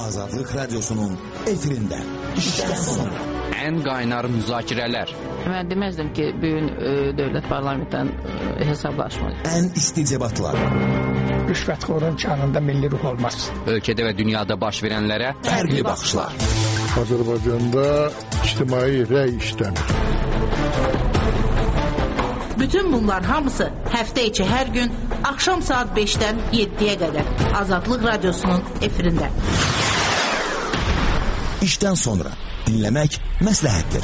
Azadlıq Radyosu'nun efirində işdən sonra. Ən qaynar müzakirələr. Mən deməzdim ki, bugün dövlət parlamentdən hesablaşmalı. Ən isti debatlar. Rüşvətxorun canında milli ruh olmaz. Ölkədə və dünyada baş verənlərə fərqli baxışlar. Azərbaycanda ictimai rəy işləmir. Bütün bunlar hamısı həftə içi hər gün axşam saat 5-dən 7-yə qədər Azadlıq Radyosu'nun efirində. İşdən sonra dinləmək məsləhətdir.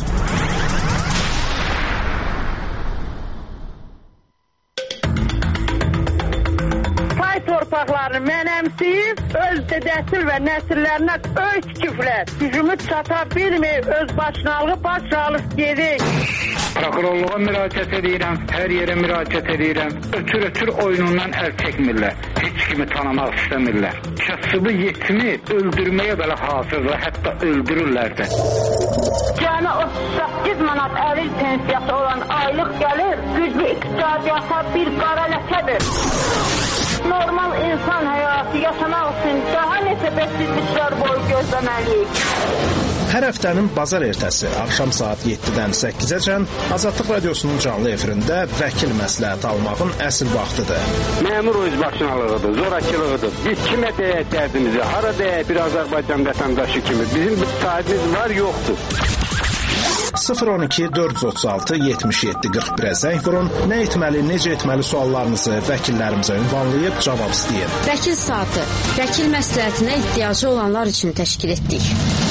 Pay torpaqlarını mənəmsiyib, öz dədəsil və nəsillərinə öz küflər. Gücümüz çata bilməyib, öz başınalığı başsağlıq gedir. Prokurorluğa müraciət edirəm, hər yerə müraciət edirəm. Ötür oyunundan əl çəkmirlər. Heç kimi tanımaq istəmirlər. Kasıbı yetimi öldürməyə belə hazırlar, hətta öldürürlər də. Cəmi 38 manat əril pensiyası olan aylıq gəlir, güclü iqtisadiyyata bir qara ləkədir. Normal insan həyatı yaşamaq üçün daha neçə bəsizliklər boyu gözləməliyik. Hər həftənin bazar ertəsi axşam saat 7-dən 8-əcən Azadlıq Radyosu'nun canlı efirində vəkil məsləhət almağın əsl vaxtıdır. Məmur özbaşınalığıdır, zorakılığıdır. Biz kimə deyək dərdimizi, hara deyək bir Azərbaycan vətəndaşı kimi. Bizim bir sahibimiz var, yoxdur. 012 436 77 41-ə zəng vurun. Nə etməli, necə etməli suallarınızı vəkillərimizə ünvanlayıb cavab istəyin. Vəkil saatı, vəkil məsləhətinə ehtiyacı olanlar üçün təşkil etdik.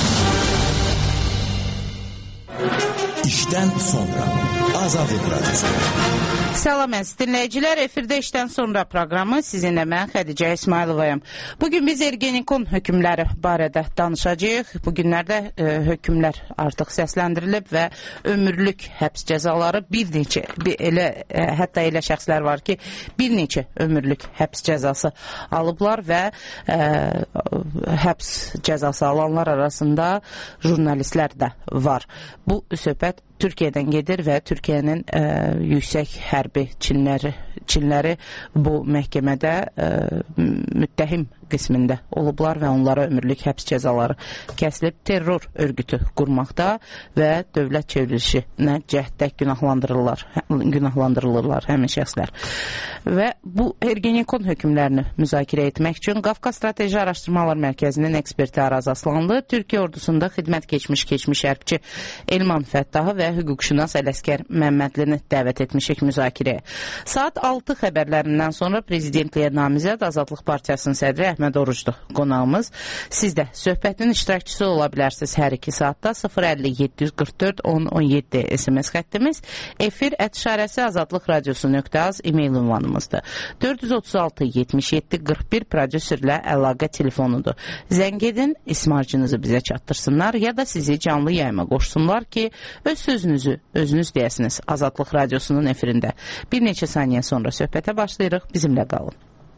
İşdən sonra Azadlıq Radyosu. Salam əziz dinləyicilər, efirdə işdən sonra proqramı sizinlə mən Xədicə İsmayılovayam. Bugün biz Ergenekon hökmləri barədə danışacağıq. Bu günlərdə hökmlər artıq səsləndirilib və ömürlük həbs cəzaları hətta elə şəxslər var ki, bir neçə ömürlük həbs cəzası alıblar və həbs cəzası alanlar arasında jurnalistlər də var. Bu söhbət Türkiyədən gedir və Türkiyənin yüksək hərbi çinləri bu məhkəmədə müttəhim qismində olublar və onlara ömürlük həbs cəzaları kəsilib. Terror örgütü qurmaqda və dövlət çevrilişinə cəhddə günahlandırılırlar həmin şəxslər. Və bu Ergenekon hökmlərini müzakirə etmək üçün Qafqaz Strateji Araşdırmalar Mərkəzinin eksperti Araz Aslanlı, Türkiyə ordusunda xidmət keçmiş hərbçi Elman Fəttahı və hüquqşünas Ələskər Məmmədlini dəvət etmişik müzakirəyə. Saat 6 xəbərlərindən sonra prezidentliyə namizəd Azadlıq Partiyasının sədri Əhməd Orucdur qonağımız. Siz də söhbətin iştirakçısı ola bilərsiniz hər iki saatda 050-744-1017 SMS xəttimiz, efir@azadlıqradiosu.az e-mail ünvanımızdır. 436-77-41 prodüserlə əlaqə telefonudur. Zəng edin, ismarcınızı bizə çatdırsınlar ya da sizi canlı yayıma qoşsunlar ki, öz sözünüzü özünüz deyəsiniz Azadlıq Radyosu'nun efirində. Bir neçə saniyə sonra söhbətə başlayırıq, bizimlə qalın.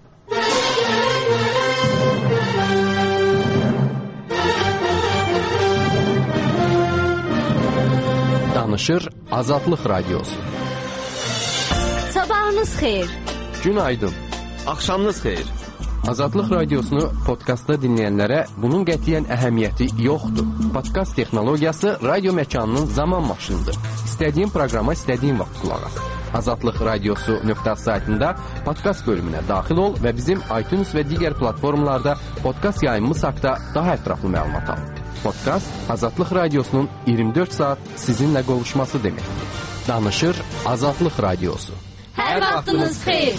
Danışır Azadlıq Radyosu. Sabahınız xeyir. Günaydın. Axşamınız xeyir. Azadlıq Radiosunu podkastda dinləyənlərə bunun qətiyyən əhəmiyyəti yoxdur. Podkast texnologiyası radio məkanının zaman maşınıdır. İstədiyin proqrama istədiyin vaxt qulaq as. Azadlıq Radiosu.az saytında podkast bölümünə daxil ol və bizim iTunes və digər platformlarda podkast yayımımız haqqında daha ətraflı məlumat al. Podkast Azadlıq Radiosunun 24 saat sizinlə qovuşması deməkdir. Danışır Azadlıq Radiosu. Hər vaxtınız xeyir.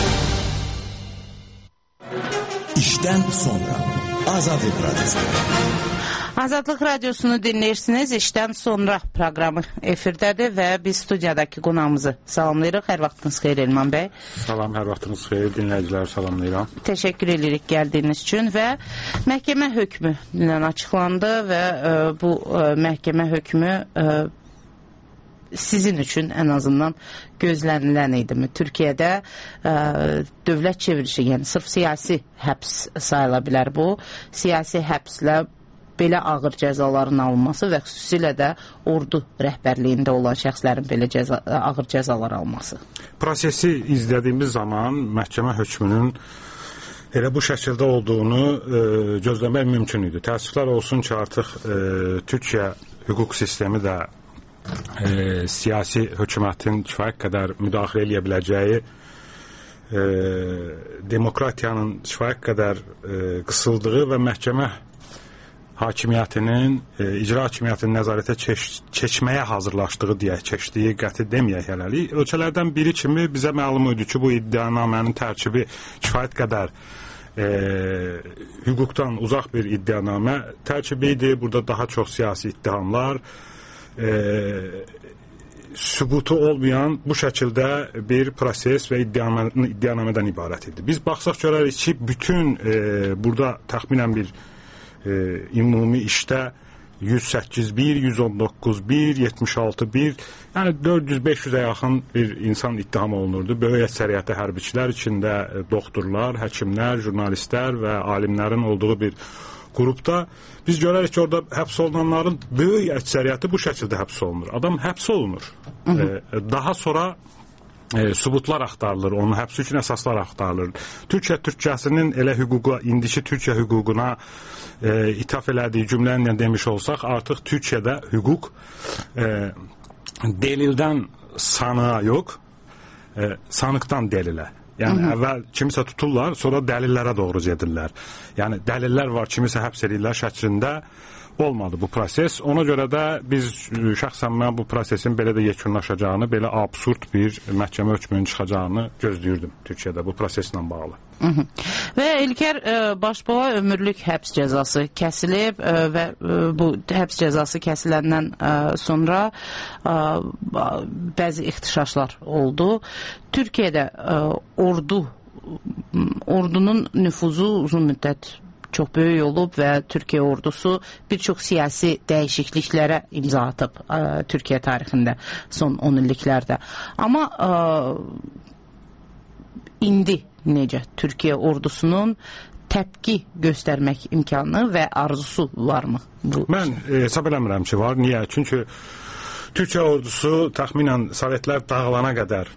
İşdən sonra Azadlıq Radyosu. Azadlıq Radiosunu dinləyirsiniz. İşdən sonra proqramı efirdədir və biz studiyadakı qonağımızı salamlayırıq. Hər vaxtınız xeyir Elman bəy. Salam, hər vaxtınız xeyir. Dinləyiciləri salamlayıram. Təşəkkür edirik gəldiyiniz üçün və məhkəmə hökmü dünən açıqlandı və bu məhkəmə hökmü sizin üçün ən azından gözlənilən idimi? Türkiyədə dövlət çevrilişi, yəni sırf siyasi həbs sayıla bilər bu. Siyasi həbslə belə ağır cəzaların alınması və xüsusilə də ordu rəhbərliyində olan şəxslərin belə ağır cəzalar alması. Prosesi izlədiyimiz zaman məhkəmə hökmünün elə bu şəkildə olduğunu gözləmək mümkün idi. Təəssüflər olsun ki, artıq Türkiyə hüquq sistemi də siyasi hökumətin kifayət qədər müdaxilə edə biləcəyi, demokratiyanın kifayət qədər qısıldığı və məhkəmə hakimiyyətinin, icra hakimiyyətinin nəzarətə keçməyə hazırlaşdığı deyək, keçdiyi qəti deməyək hələlik. Ölkələrdən biri kimi bizə məlum idi ki, bu iddianamənin tərkibi kifayət qədər hüquqdan uzaq bir iddianamə tərkibi idi. Burada daha çox siyasi ittihamlar, sübutu olmayan bu şəkildə bir proses və iddianamədən ibarət idi. Biz baxsaq görərik ki, bütün burada təxminən bir ümumi işdə 108-1, 119-1, 76-1, yəni 400-500-ə yaxın bir insan ittiham olunurdu. Böyük əksəriyyəti hərbiçilər içində doktorlar, həkimlər, jurnalistlər və alimlərin olduğu bir qrupda biz görərik ki, orada həbs olunanların böyük əksəriyyəti bu şəkildə həbs olunur. Adam həbs olunur. Daha sonra sübutlar axtarılır, onun həbsi üçün əsaslar axtarılır. Türkiyə türkçəsinin elə hüquqa, indiki Türkiyə hüququna ithaf elədiyi cümləni demiş olsaq, artıq Türkiyədə hüquq delildən sanığa yox, sanıqdan delilə. Yəni əvvəl kimisə tuturlar, sonra dəlillərə doğru gedirlər. Yəni dəlillər var, kimisə həbs edirlər şəklində olmadı bu proses. Ona görə də biz şəxsən mən bu prosesin belə də yekunlaşacağını, belə absurd bir məhkəmə hökmünün çıxacağını gözləyirdim Türkiyədə bu proseslə bağlı. Və İlker, başbağa ömürlük həbs cəzası kəsilib və bu həbs cəzası kəsiləndən sonra bəzi ixtişaşlar oldu. Türkiyədə ordunun nüfuzu uzun müddət çox böyük olub və Türkiyə ordusu bir çox siyasi dəyişikliklərə imza atıb Türkiyə tarixində son 10 illiklərdə. Amma indi necə Türkiyə ordusunun təpki göstərmək imkanı və arzusu varmı? Mən hesab eləmirəm ki, var. Niyə? Çünki Türkiyə ordusu təxminən Sovetlər dağılana qədər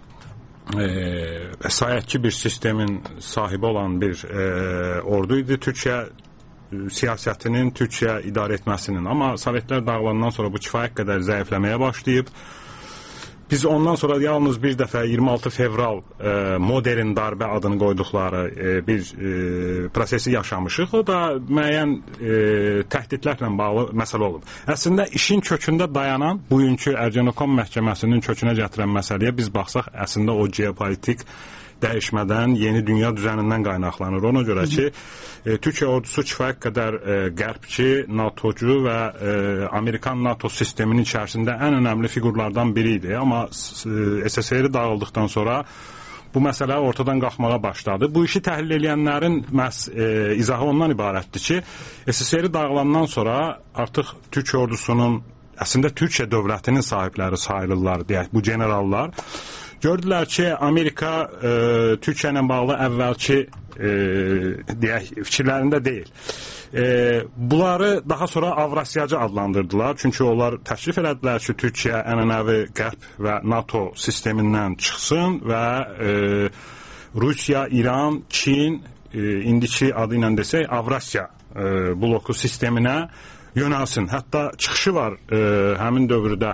vəsayətçi bir sistemin sahibi olan bir ordu idi. Türkiyə siyasətinin, Türkiyə idarə etməsinin. Amma Sovetlər dağılandan sonra bu kifayət qədər zəifləməyə başlayıb. Biz ondan sonra yalnız bir dəfə 26 fevral modern darbə adını qoyduqları bir prosesi yaşamışıq. O da müəyyən təhdidlərlə bağlı məsələ olub. Əslində işin kökündə dayanan bugünkü Ergenekon məhkəməsinin kökünə gətirən məsələyə biz baxsaq, əslində o geopolitik dəyişmədən, yeni dünya düzənindən qaynaqlanır. Ona görə ki, Türkiyə ordusu kifayət qədər qərbçi, NATO-cu və Amerikan NATO sisteminin içərisində ən önəmli fiqurlardan biri idi. Amma SSR dağıldıqdan sonra bu məsələ ortadan qalxmağa başladı. Bu işi təhlil edənlərin izahı ondan ibarətdir ki, SSR dağılandan sonra artıq Türkiyə ordusunun, əslində Türkiyə dövlətinin sahibləri sayılırlar, deyək, bu generallar. Gördülər ki, Amerika Türkiyə ilə bağlı əvvəlki deyək, fikirlərində deyil. Bunları daha sonra Avrasiyacı adlandırdılar. Çünki onlar təklif elədilər ki, Türkiyə ənənəvi Qərb və NATO sistemindən çıxsın və Rusiya, İran, Çin, indiki adı ilə desək, Avrasiya bloku sisteminə yönəlsin. Hətta çıxışı var həmin dövrdə.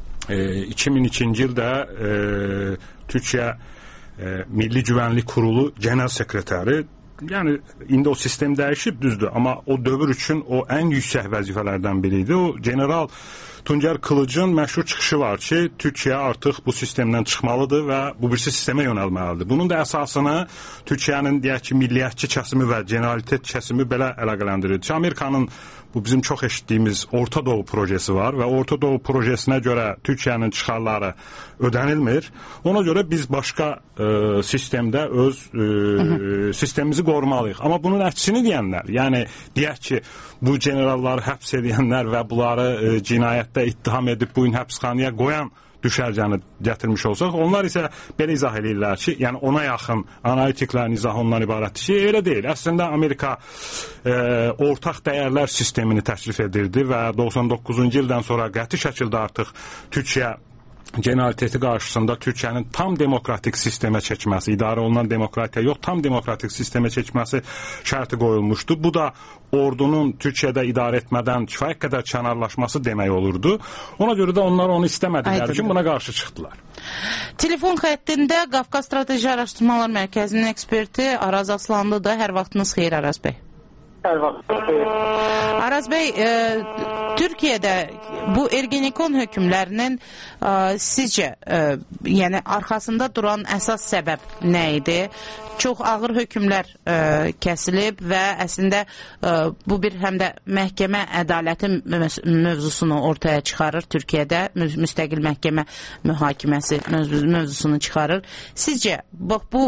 2002-ci ildə Türkiyə Milli Güvənlik Kurulu genel sekretəri, yəni indi o sistem dəyişib, düzdür, amma o dövr üçün o ən yüksək vəzifələrdən biri idi. O general Tuncer Kılıç'ın məşhur çıxışı var ki, Türkiyə artıq bu sistemdən çıxmalıdır və bu birisi sistemə yönəlməlidir. Bunun da əsasını Türkiyənin deyək ki, milliyyətçi kəsimi və generalitet kəsimi belə əlaqələndirir ki, Amerikanın bu bizim çox eşitdiyimiz Orta Doğu projesi var və Orta Doğu projesinə görə Türkiyənin çıxarları ödənilmir. Ona görə biz başqa sistemdə öz sistemimizi qorumalıyıq. Amma bunun əksini deyənlər, yəni deyək ki, bu generalları həbs edənlər və bunları cinayətdə ittiham edib bu gün həbsxanaya qoyan düşərgəni gətirmiş olsaq, onlar isə belə izah edirlər ki, yəni ona yaxın analitiklərin izahı ondan ibarətdir ki, elə deyil. Əslində Amerika ortaq dəyərlər sistemini təklif edirdi və 99-cu ildən sonra qəti şəkildə artıq Türkiyə generaliteti qarşısında Türkiyənin tam demokratik sistemə çəkməsi, idarə olunan demokratiya yox, tam demokratik sistemə çəkməsi şərti qoyulmuşdu. Bu da ordunun Türkiyədə idarə etmədən kifayət qədər kənarlaşması demək olurdu. Ona görə də onlar onu istəmədilər ki, buna qarşı çıxdılar. Telefon xəttində Qafqaz Strateji Araşdırmalar Mərkəzinin eksperti Araz Aslanlıdır. Hər vaxtınız xeyir, Araz bəy. Hər vaxtınız xeyir. Araz bəy, Türkiyədə bu Ergenekon hökmlərinin sizcə, yəni arxasında duran əsas səbəb nə idi? Çox ağır hökmlər kəsilib və əslində bu bir həm də məhkəmə ədaləti mövzusunu ortaya çıxarır Türkiyədə, müstəqil məhkəmə mühakiməsi mövzusunu çıxarır. Sizcə, bu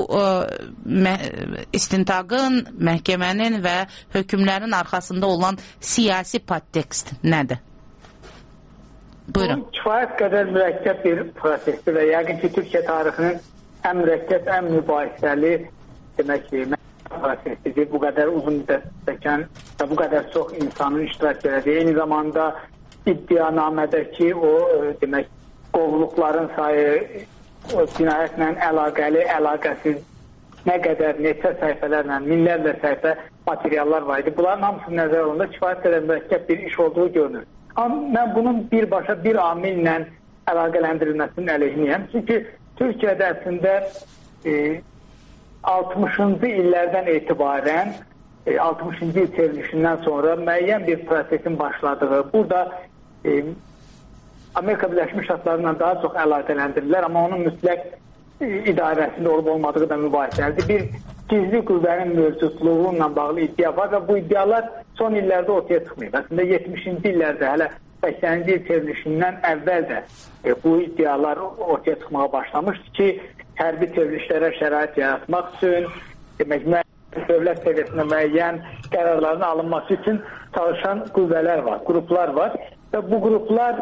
istintaqın, məhkəmənin və hökmlərin arxasında olan siyasi podtekst nədir? Buyurun. Bu kifayət qədər mürəkkəb bir prosesdir və yəqin ki, Türkiyə tarixinin ən mürəkkəb, ən mübahisəli demək ki, prosesidir. Bu qədər uzun müddət çəkən və bu qədər çox insanın iştirak elədiyi, eyni zamanda iddianamədəki o demək qovluqların sayı, o cinayətlə əlaqəli, əlaqəsiz nə qədər, neçə səhifələrlə, minlərlə səhifə materiallar var idi. Bunların hamısı nəzər olunanda kifayət qədər mürəkkəb bir iş olduğu görünür. Amma mən bunun birbaşa bir amillə əlaqələndirilməsinin əleyhinəyəm. Çünki Türkiyədə əslində 60-cı illərdən etibarən 60-cı il çevrilişindən sonra müəyyən bir prosesin başladığı, burada Amerika Birləşmiş Ştatlarından daha çox əlaqələndirirlər, amma onun mütləq idarəsində olub-olmadığı da mübahisəlidir. Bir gizli qüvvənin mövcudluğu ilə bağlı iddia var və bu iddialar son illərdə ortaya çıxmayıb. Əslində 70-ci illərdə, hələ 80-ci il çevrilişindən əvvəl də bu iddialar ortaya çıxmağa başlamışdı ki, hərbi çevrilişlərə şərait yaratmaq üçün, demək, dövlət səviyyəsində müəyyən qərarların alınması üçün çalışan qüvvələr var, qruplar var və bu qruplar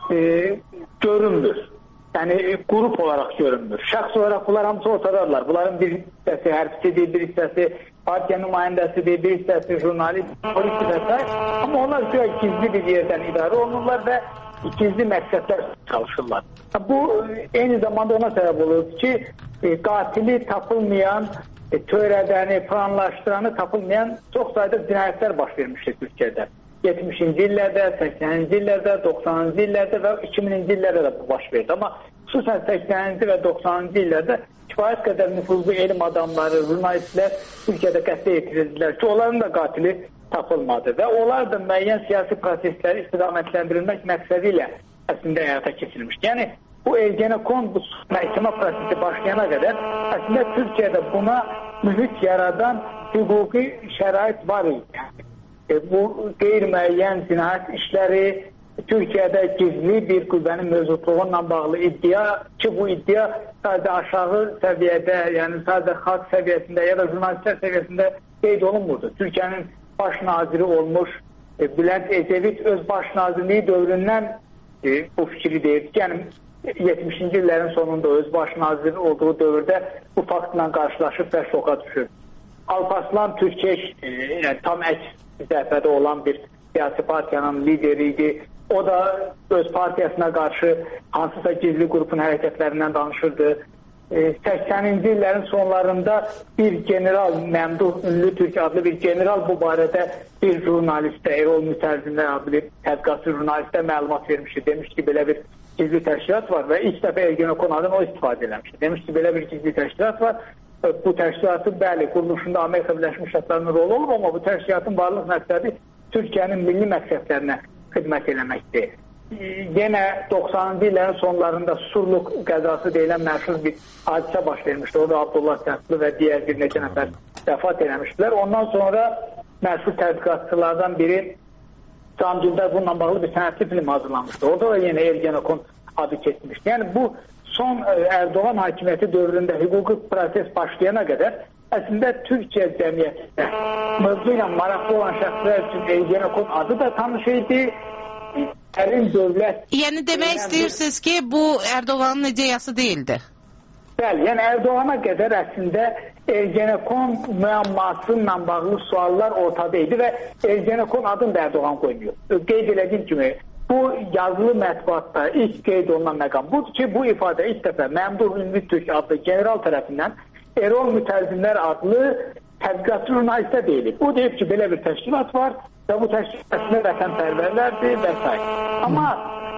görünmür. Yəni, qrup olaraq görünmür. Şəxs olaraq bunlar hamısı ortadadırlar. Bunların bir hissəsi hərbçidir, bir hissəsi partiya nümayəndəsidir, bir hissəsi jurnalist, polis və s. Amma onlar gizli bir yerdən idarə olunurlar və gizli məqsədlər çalışırlar. Bu, eyni zamanda ona səbəb olur ki, qatili tapılmayan, törədəni, planlaşdıranı tapılmayan çox sayda cinayətlər baş vermişdir Türkiyədə. 70-ci illərdə, 80-ci illərdə, 90-cı illərdə və 2000-ci illərdə də bu baş verdi. Amma xüsusən 80-ci və 90-cı illərdə kifayət qədər nüfuzlu elm adamları, jurnalistlər Türkiyədə qətlə yetirdilər ki, onların da qatili tapılmadı və onlar da müəyyən siyasi prosesləri istiqamətləndirilmək məqsədi ilə əslində həyata keçirilmişdi. Yəni, bu Ergenekon, bu məhkəmə prosesi başlayana qədər əslində Türkiyədə buna mühit yaradan hüquqi şərait var idi. Bu qeyri-müəyyən cinayət işləri, Türkiyədə gizli bir qüvvənin mövcudluğundan bağlı iddia ki, bu iddia sadəcə aşağı səviyyədə, yəni sadəcə xalq səviyyəsində ya da jurnalistlər səviyyəsində qeyd olunmurdu. Türkiyənin baş naziri olmuş Bülent Ecevit öz baş nazirliyi dövründən bu fikri deyirdi ki, yəni 70-ci illərin sonunda öz baş naziri olduğu dövrdə bu faktla qarşılaşıb və şoka düşür. Alparslan Türkeş tam əks zəhbədə olan bir siyasi partiyanın lideri idi. O da öz partiyasına qarşı hansısa gizli qrupun hərəkətlərindən danışırdı. 80-ci illərin sonlarında bir general, Məmduh Ünlü Türk adlı bir general bu barədə bir jurnalistə, Erol Mütərzinə adlı tədqiqatçı jurnalistə məlumat vermişdi. Demişdi ki, belə bir gizli təşkilat var və ilk dəfə Ergenekon adını o istifadə eləmişdi. Demişdi ki, belə bir gizli təşkilat var. Bu təşkilatın, bəli, quruluşunda Amerika Birləşmiş Ştatlarının rolu olub, amma bu təşkilatın varlıq məqsədi Türkiyənin milli məqsədlərinə xidmət eləməkdir. Yenə 90-cı illərin sonlarında Surluq qəzası deyilən məşhur bir hadisə baş vermişdi. Orada Abdullah Səhvli və digər bir neçə nəfər vəfat eləmişdilər. Ondan sonra məşhur tədqiqatçılardan biri Can Dündar bununla bağlı bir sənətli film hazırlanmışdı. Orada da yenə Ergenekon adı keçmişdi. Yəni bu son Erdoğan hakimiyyəti dövründə hüquqi proses başlayana qədər əslində Türkiyə cəmiyyətində mövzu ilə maraqlı olan şəxslər üçün Ergenekon adı da tanış idi. Yəni demək istəyirsiniz ki, bu Erdoğanın ideyası deyildi? Bəli, yəni Erdoğana qədər əslində Ergenekon müəmması ilə bağlı suallar ortada idi və Ergenekon adını da Erdoğan qoymuyor. Qeyd edildiyim kimi bu yazılı mətbuatda ilk qeyd olunan məqam budur ki, bu ifadə ilk dəfə Məmduh Ünvi Türk adlı general tərəfindən Erol Mütəzzimlər adlı tədqiqatçı jurnalistə deyilib. O deyib ki, belə bir təşkilat var və bu təşkilatında vətənpərvərlərdir və s. Amma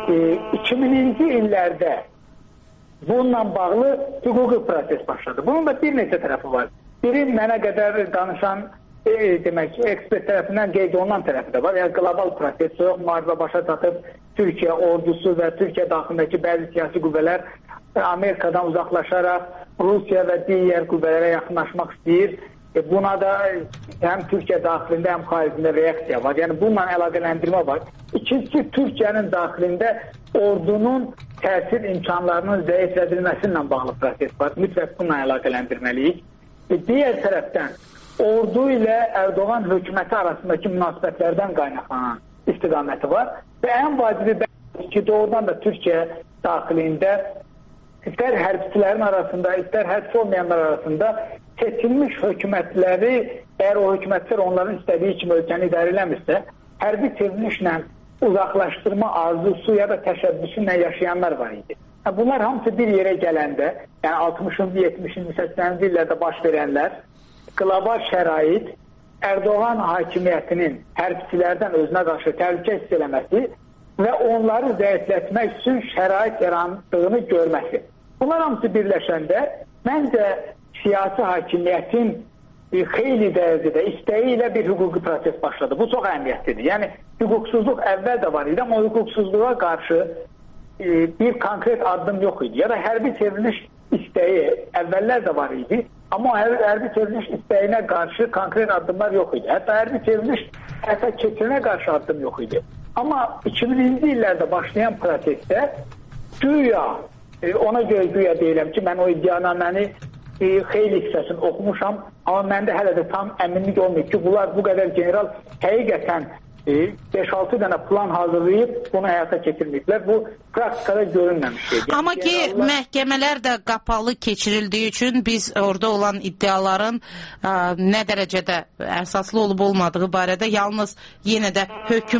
2000-ci illərdə bununla bağlı hüquqi proses başladı. Bunun da bir neçə tərəfi var. Biri mənə qədər danışan demək ki, ekspert tərəfindən qeyd olunan tərəfi də var. Yəni qlobal proses yox, müharibə başa çatıb Türkiyə ordusu və Türkiyə daxilindəki bəzi siyasi qüvvələr Amerikadan uzaqlaşaraq Rusiya və digər qüvvələrə yaxınlaşmaq istəyir. Buna da həm Türkiyə daxilində, həm xaricində reaksiya var. Yəni bununla əlaqələndirmə var. İkincisi, Türkiyənin daxilində ordunun təsir imkanlarının zəiflədilməsinlə bağlı proses var. Mütləq bununla əlaqələndirməliyik. Digər tərəfdən ordu ilə Erdoğan hökuməti arasındakı münasibətlərdən qaynaqlanan istiqaməti var və ən vacibi ki, doğrudan da Türkiyə daxilində istər hərbçilərin arasında, istər hərbçi olmayanlar arasında seçilmiş hökumətləri, əgər o hökumətlər onların istədiyi kimi ölkəni idarə eləmirsə, hərbi çevrilişlə uzaqlaşdırma arzusu ya da təşəbbüsü ilə yaşayanlar var idi. Bunlar hamısı bir yerə gələndə, yəni 60-cı, 70-ci, 80-ci illərdə baş verənlər, qlobal şərait, Erdoğan hakimiyyətinin hərbçilərdən özünə qarşı təhlükə hiss eləməsi və onları zəiflətmək üçün şərait yarandığını görməsi. Bunlar hamısı birləşəndə məncə siyasi hakimiyyətin xeyli dərəcədə istəyi ilə bir hüquqi proses başladı. Bu çox əhəmiyyətlidir. Yəni hüquqsuzluq əvvəl də var idi, amma hüquqsuzluğa qarşı bir konkret addım yox idi. Ya da hərbi çevriliş istəyi əvvəllər də var idi, amma hərbi çevriliş istəyinə qarşı konkret addımlar yox idi. Hətta hərbi çevriliş həyata keçirinə qarşı addım yox idi. Amma 2000-ci illərdə başlayan prosesdə güya, ona görə güya deyirəm ki, mən o iddianaməni xeyli hissəsini oxumuşam, amma məndə hələ də tam əminlik olmuyor ki, bunlar bu qədər general həqiqətən 5-6 dənə plan hazırlayıb bunu həyata keçirməyiblər. Bu praktikada görünməmiş şeydir. Amma ki, məhkəmələr də qapalı keçirildiyi üçün biz orada olan iddiaların nə dərəcədə əsaslı olub olmadığı barədə yalnız yenə də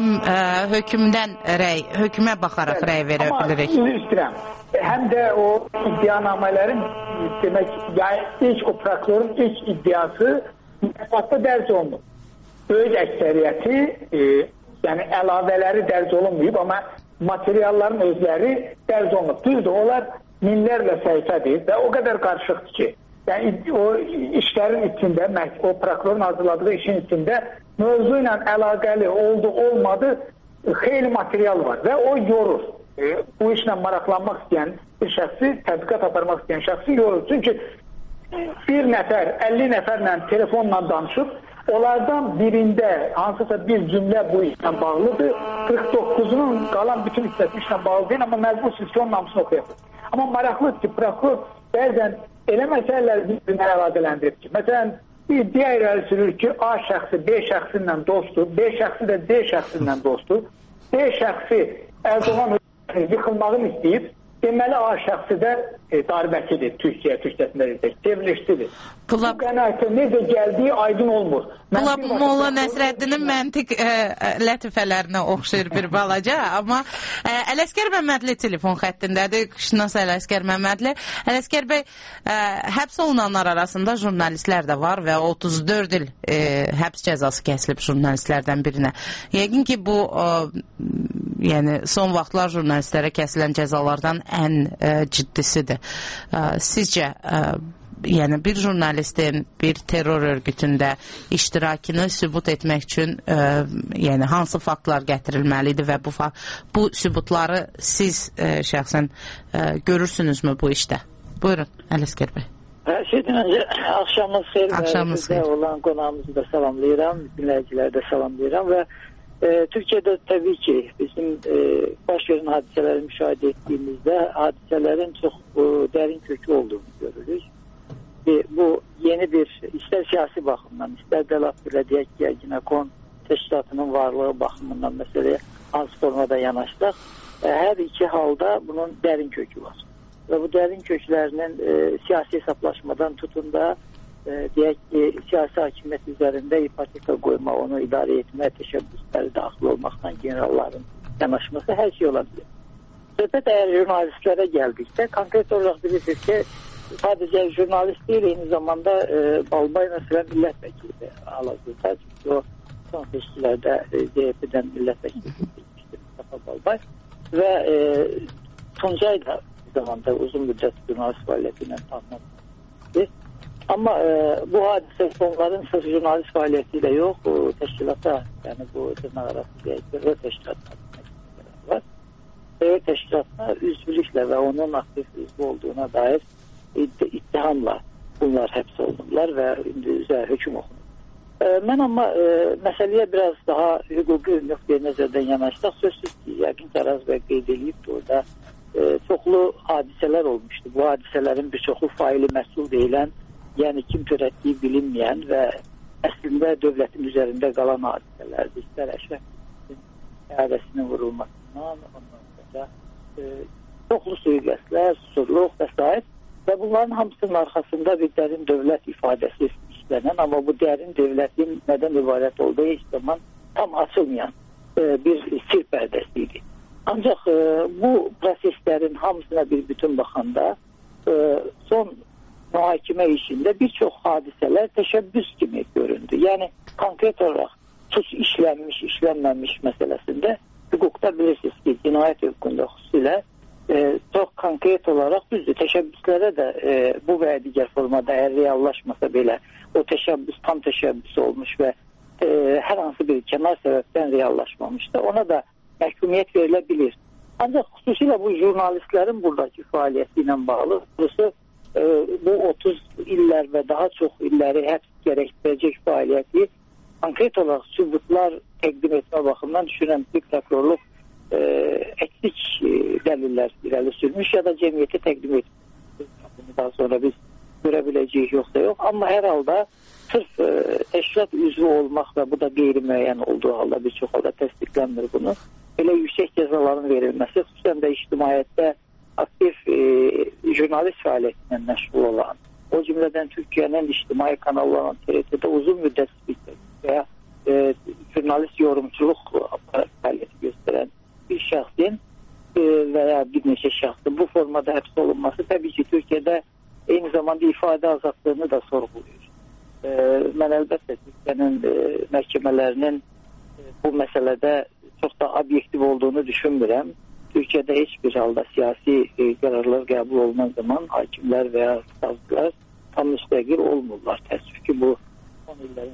hökmdən hökmə baxaraq rəy verə bilirik. Amma istəyirəm. Həm də o iddianamələrin demək, ilk o prokurorun ilk iddiası mətbuatda dərc olunub. Böyük əksəriyyəti, yəni əlavələri dərc olunmayıb, amma materialların özləri dərc olunub. Düzdür, onlar minlərlə səhifədir və o qədər qarışıqdır ki, yəni o işlərin içində, o prokurorun hazırladığı işin içində mövzu ilə əlaqəli oldu, olmadı, xeyli material var və o yorur. Bu işlə maraqlanmaq istəyən bir şəxsi, tədqiqat aparmaq istəyən şəxsi yorur. Çünki bir nəfər, 50 nəfərlə telefonla danışıb, onlardan birində hansısa bir cümlə bu işlə bağlıdır. 49'unun qalan bütün hissəsi işlə bağlı deyil, amma məcbur sizon namısını oxuyasın. Amma maraqlıdır ki, prokuror bəzən elə məsələləri bir-birinə əlaqələndirir ki, məsələn, bir iddia irəli sürür ki, A şəxsi B şəxsi ilə dostdur, B şəxsi də D şəxsi ilə dostdur. D şəxsi Erdoğan yıxılmağını istəyib, deməli A şəxsi də darbəkidir, Türkiyəsində devleşdirir. Bu qənaətə necə gəldiyi aydın olmur. Molla Nəsrəddinin məntiq lətifələrinə oxşayır bir balaca, amma Ələsgər Məmmədli telefon xəttindədir, Şünas Ələsgər Məmmədli. Ələsgər bəy, həbs olunanlar arasında jurnalistlər də var və 34 il həbs cəzası kəsilib jurnalistlərdən birinə. Yəqin ki, bu yəni son vaxtlar jurnalistlərə kəsilən cəzalardan ən ciddisidir. Sizcə, yəni bir jurnalistin bir terror örgütündə iştirakını sübut etmək üçün yəni hansı faktlar gətirilməlidir və bu sübutları siz şəxsən görürsünüzmü bu işdə? Buyurun, Ələsgər bəy. Hər şeydən öncə axşamınız xeyir. Axşamınız xeyir. Olan qonağımızı da salamlayıram, dinləyiciləri də salamlayıram və Türkiyədə təbii ki, bizim baş verən hadisələri müşahidə etdiyimizdə hadisələrin çox dərin kökü olduğunu görürük. Bu yeni bir, istər siyasi baxımdan, istər də belə deyək ki, Ergenekon təşkilatının varlığı baxımından məsələyə hansı formada yanaşdıq, hər iki halda bunun dərin kökü var. Və bu dərin köklərinin siyasi hesablaşmadan tutun da deyək ki, siyasi hakimiyyət üzərində ipoteka qoyma, onu idarə etmə təşəbbüsləri daxil olmaqdan generalların yanaşması her şey olabilir. Söhbət eğer jurnalistlere geldikse konkret olarak bilirsiniz ki sadece jurnalist değil aynı zamanda Balbay mesela milletvekili de Hal-hazırda. Çünkü o son seçkilerde CHP'den milletvekili seçmişti Mustafa Balbay. Ve Tuncay da bir zamanda uzun müddet jurnalist faaliyetiyle tanınmıştı. Ama bu hadise onların sırf jurnalist faaliyetiyle yok. O teşkilata yani bu tırnak arası terör teşkilatına var. Terör teşkilatına üzvülükle ve onun aktif üzvü olduğuna dair ittihamla bunlar hepsi oldular ve üzerine hüküm okundu. Ben ama meseleye biraz daha hukuki nöqteyi nəzərdən yanaşsaq, sözsüz ki, yəqin ki, Araz bəy qeyd edib orada çoxlu hadisələr olmuşdu. Bu hadisələrin bir çoxu faili məsul deyilən, yəni kim törətdiyi bilinməyən və əslində dövlətin üzərində qalan hadisələrdir. İstər Əşrəfin iadəsinin vurulmasından, ondan sonra çoxlu suiqəstlər, susurluq və s. Və bunların hamısının arxasında bir dərin dövlət ifadəsi işlənən, amma bu dərin dövlətin nədən ibarət olduğu heç zaman tam açılmayan bir sir pərdəsiydi. Ancaq bu proseslərin hamısına bir bütün baxanda son mühakimə işində bir çox hadisələr təşəbbüs kimi göründü. Yəni konkret olaraq suç işlənmiş, işlənməmiş məsələsində hüquqda bilirsiniz ki, cinayət hüququnda xüsusilə çox konkret olaraq düzdür. Təşəbbüslərə də bu və digər formada əgər reallaşmasa belə o təşəbbüs tam təşəbbüs olmuş və hər hansı bir kənar səbəbdən reallaşmamışdı. Ona da məhkumiyyət verilə bilir. Ancaq xüsusilə bu jurnalistlərin buradakı fəaliyyəti ilə bağlı bu 30 illər və daha çox illəri həbs gərəkdirəcək fəaliyyəti konkret olaraq sübutlar təqdim etmə baxımından düşünürəm ki, prokurorluq eksik dəlillər irəli sürmüş ya da cəmiyyətə təqdim etmiş. Bunu daha sonra biz görə biləcəyik yoxsa yox. Amma hər halda sırf təşkilat üzvü olmaq və bu da qeyri-müəyyən olduğu halda bir çox halda təsdiqlənmir bunu. Elə yüksək cəzaların verilməsi, xüsusən də ictimaiyyətdə aktiv jurnalist fəaliyyətindən məşğul olan, o cümlədən Türkiyənin ictimai kanallarının TRT-də uzun müddət spiker və jurnalist yorumçuluq fəaliyyəti göstərən bir şəxsin və ya bir neçə şəxsin bu formada həbs olunması təbii ki, Türkiyədə eyni zamanda ifadə azadlığını da sorğuluyur. Mən əlbəttə Türkiyənin məhkəmələrinin bu məsələdə çox da obyektiv olduğunu düşünmürəm. Türkiyədə heç bir halda siyasi qərarlar qəbul olunan zaman hakimlər və ya savcılar tam müstəqil olmurlar. Təəssüf ki, bu son illərin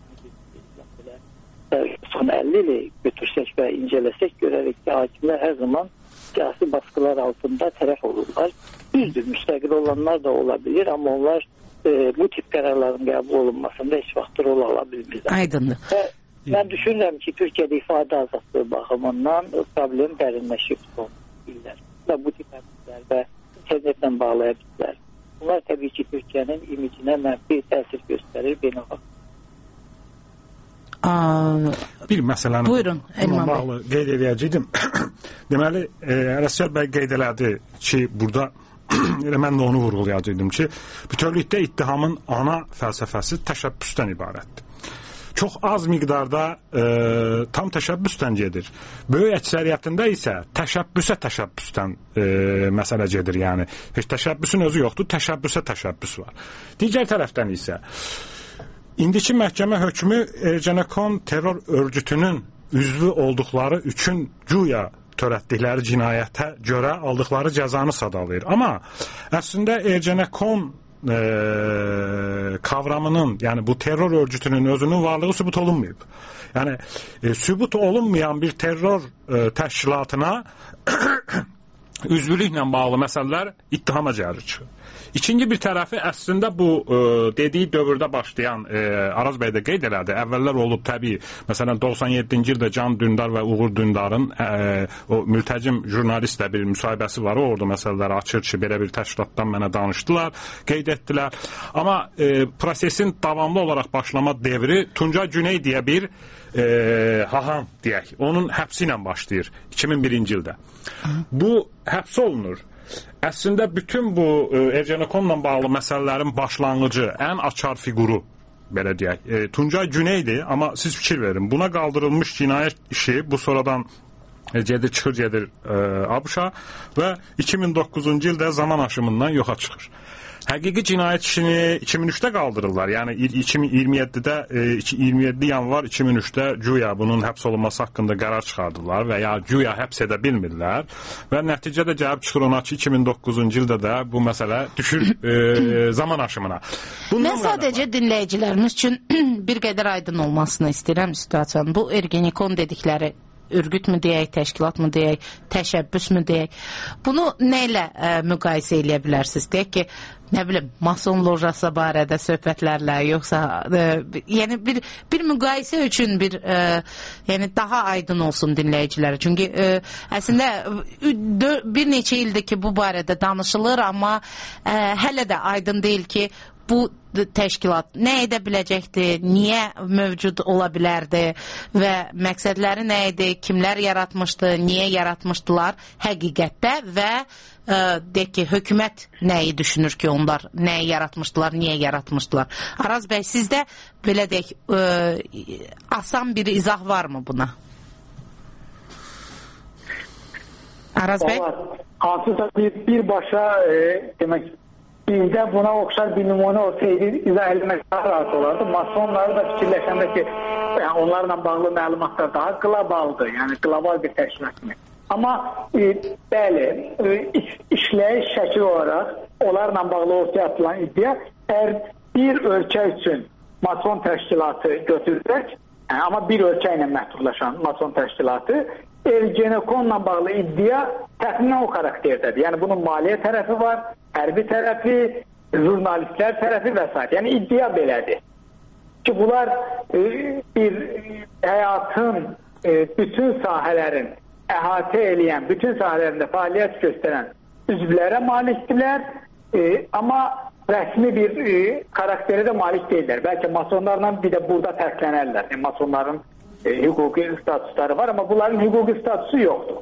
son 50 ili götürsək və incələsək görərək ki, hakimlər hər zaman siyasi baskılar altında tərəf olurlar. Düzdür, müstəqil olanlar da ola bilir, amma onlar bu tip qərarların qəbul olunmasında heç vaxt rol ala bilmirlər. Aydındır. Mən düşünürəm ki, Türkiyədə ifadə azadlığı baxımından problem dərinləşib son illər. Və bu tip həbslər və internetlə bağlı həbslər. Bunlar təbii ki, Türkiyənin imicinə mənfi təsir göstərir beynəlxalq. Bir məsələni bununla bağlı qeyd edəcəydim. Deməli, Ələsgər bəy qeyd elədi ki, burada elə mən də onu vurğulayacaqdım ki, bütövlükdə ittihamın ana fəlsəfəsi təşəbbüsdən ibarətdir. Çox az miqdarda tam təşəbbüsdən gedir. Böyük əksəriyyətində isə təşəbbüsdən məsələ gedir. Yəni, heç təşəbbüsün özü yoxdur, təşəbbüs var. Digər tərəfdən isə indiki məhkəmə hökmü Ergenekon terror örgütünün üzvü olduqları üçün güya törətdikləri cinayətə görə aldıqları cəzanı sadalayır. Amma əslində Ergenekon kavramının, yəni bu terror örgütünün özünün varlığı sübut olunmayıb. Yəni sübut olunmayan bir terror təşkilatına üzvülüklə bağlı məsələlər ittihama gəlir. İkinci bir tərəfi əslində bu dediyi dövrdə başlayan Araz bəy də qeyd elədi. Əvvəllər olub təbii. Məsələn 97-ci ildə Can Dündar və Uğur Dündarın o mültəcim jurnalistlə bir müsahibəsi var. Orada məsələləri açır ki, belə bir təşkilatdan mənə danışdılar, qeyd etdilər. Amma prosesin davamlı olaraq başlama devri Tuncay Güney deyə bir haham deyək. Onun həbsi ilə başlayır 2001-ci ildə. Bu həbs olunur. Əslində bütün bu Ergenekonla bağlı məsələlərin başlanğıcı, ən açar fiquru belə deyək, Tuncay Güneydir, amma siz fikir verin, buna qaldırılmış cinayət işi bu sonradan gedir ABŞ-a və 2009-cu ildə zaman aşımından yoxa çıxır. Həqiqi cinayət işini 2003-də qaldırırlar. Yəni 27 yanvar 2003-də güya bunun həbs olunması haqqında qərar çıxardılar və ya güya həbs edə bilmirlər və nəticədə gəlib çıxır ona ki 2009-cu ildə də bu məsələ düşür zaman aşımına. Mən sadəcə dinləyicilərimiz üçün bir qədər aydın olmasını istəyirəm situasiyanın. Bu Ergenekon dedikləri örgüt mü deyək, təşkilat mı deyək, təşəbbüs mü deyək. Bunu nə ilə müqayisə eləyə bilərsiniz? Deyək ki, nə bilim, mason lojası barədə söhbətlərlə, yoxsa yəni bir müqayisə üçün yəni daha aydın olsun dinləyicilərə. Çünki əslində bir neçə ildir ki, bu barədə danışılır, amma hələ də aydın deyil ki, bu təşkilat nə edə biləcəkdir, niyə mövcud ola bilərdi və məqsədləri nə idi, kimlər yaratmışdı, niyə yaratmışdılar həqiqətdə və deyək ki, hökumət nəyi düşünür ki, onlar nəyi yaratmışdılar, niyə yaratmışdılar. Araz bəy, sizdə belə deyək, asan bir izah varmı buna? Araz bəy? Hansısa birbaşa demək bizdə buna oxşar bir nümunə olsaydı izah etmək daha rahat olardı. Masonları da fikirləşəndə ki, yəni onlarla bağlı məlumatlar daha qlobaldır, yəni qlobal bir təşkilat kimi. Amma bəli, işləyiş şəkli olaraq onlarla bağlı ortaya atılan iddia, əgər bir ölkə üçün mason təşkilatı götürsək, amma bir ölkə ilə məhdudlaşan mason təşkilatı, Ergenekonla bağlı iddia təxminən o xarakterdədir. Yəni bunun maliyyə tərəfi var, hərbi tərəfi, jurnalistlər tərəfi və s. Yəni iddia belədir. Ki bunlar bir həyatın bütün sahələrin əhatə eləyən, bütün sahələrində fəaliyyət göstərən üzvlərə malikdirlər, amma rəsmi bir xarakterə də malik deyirlər. Bəlkə masonlarla bir də burada fərqlənərlər. Masonların hüquqi statusları var, amma bunların hüquqi statusu yoxdur.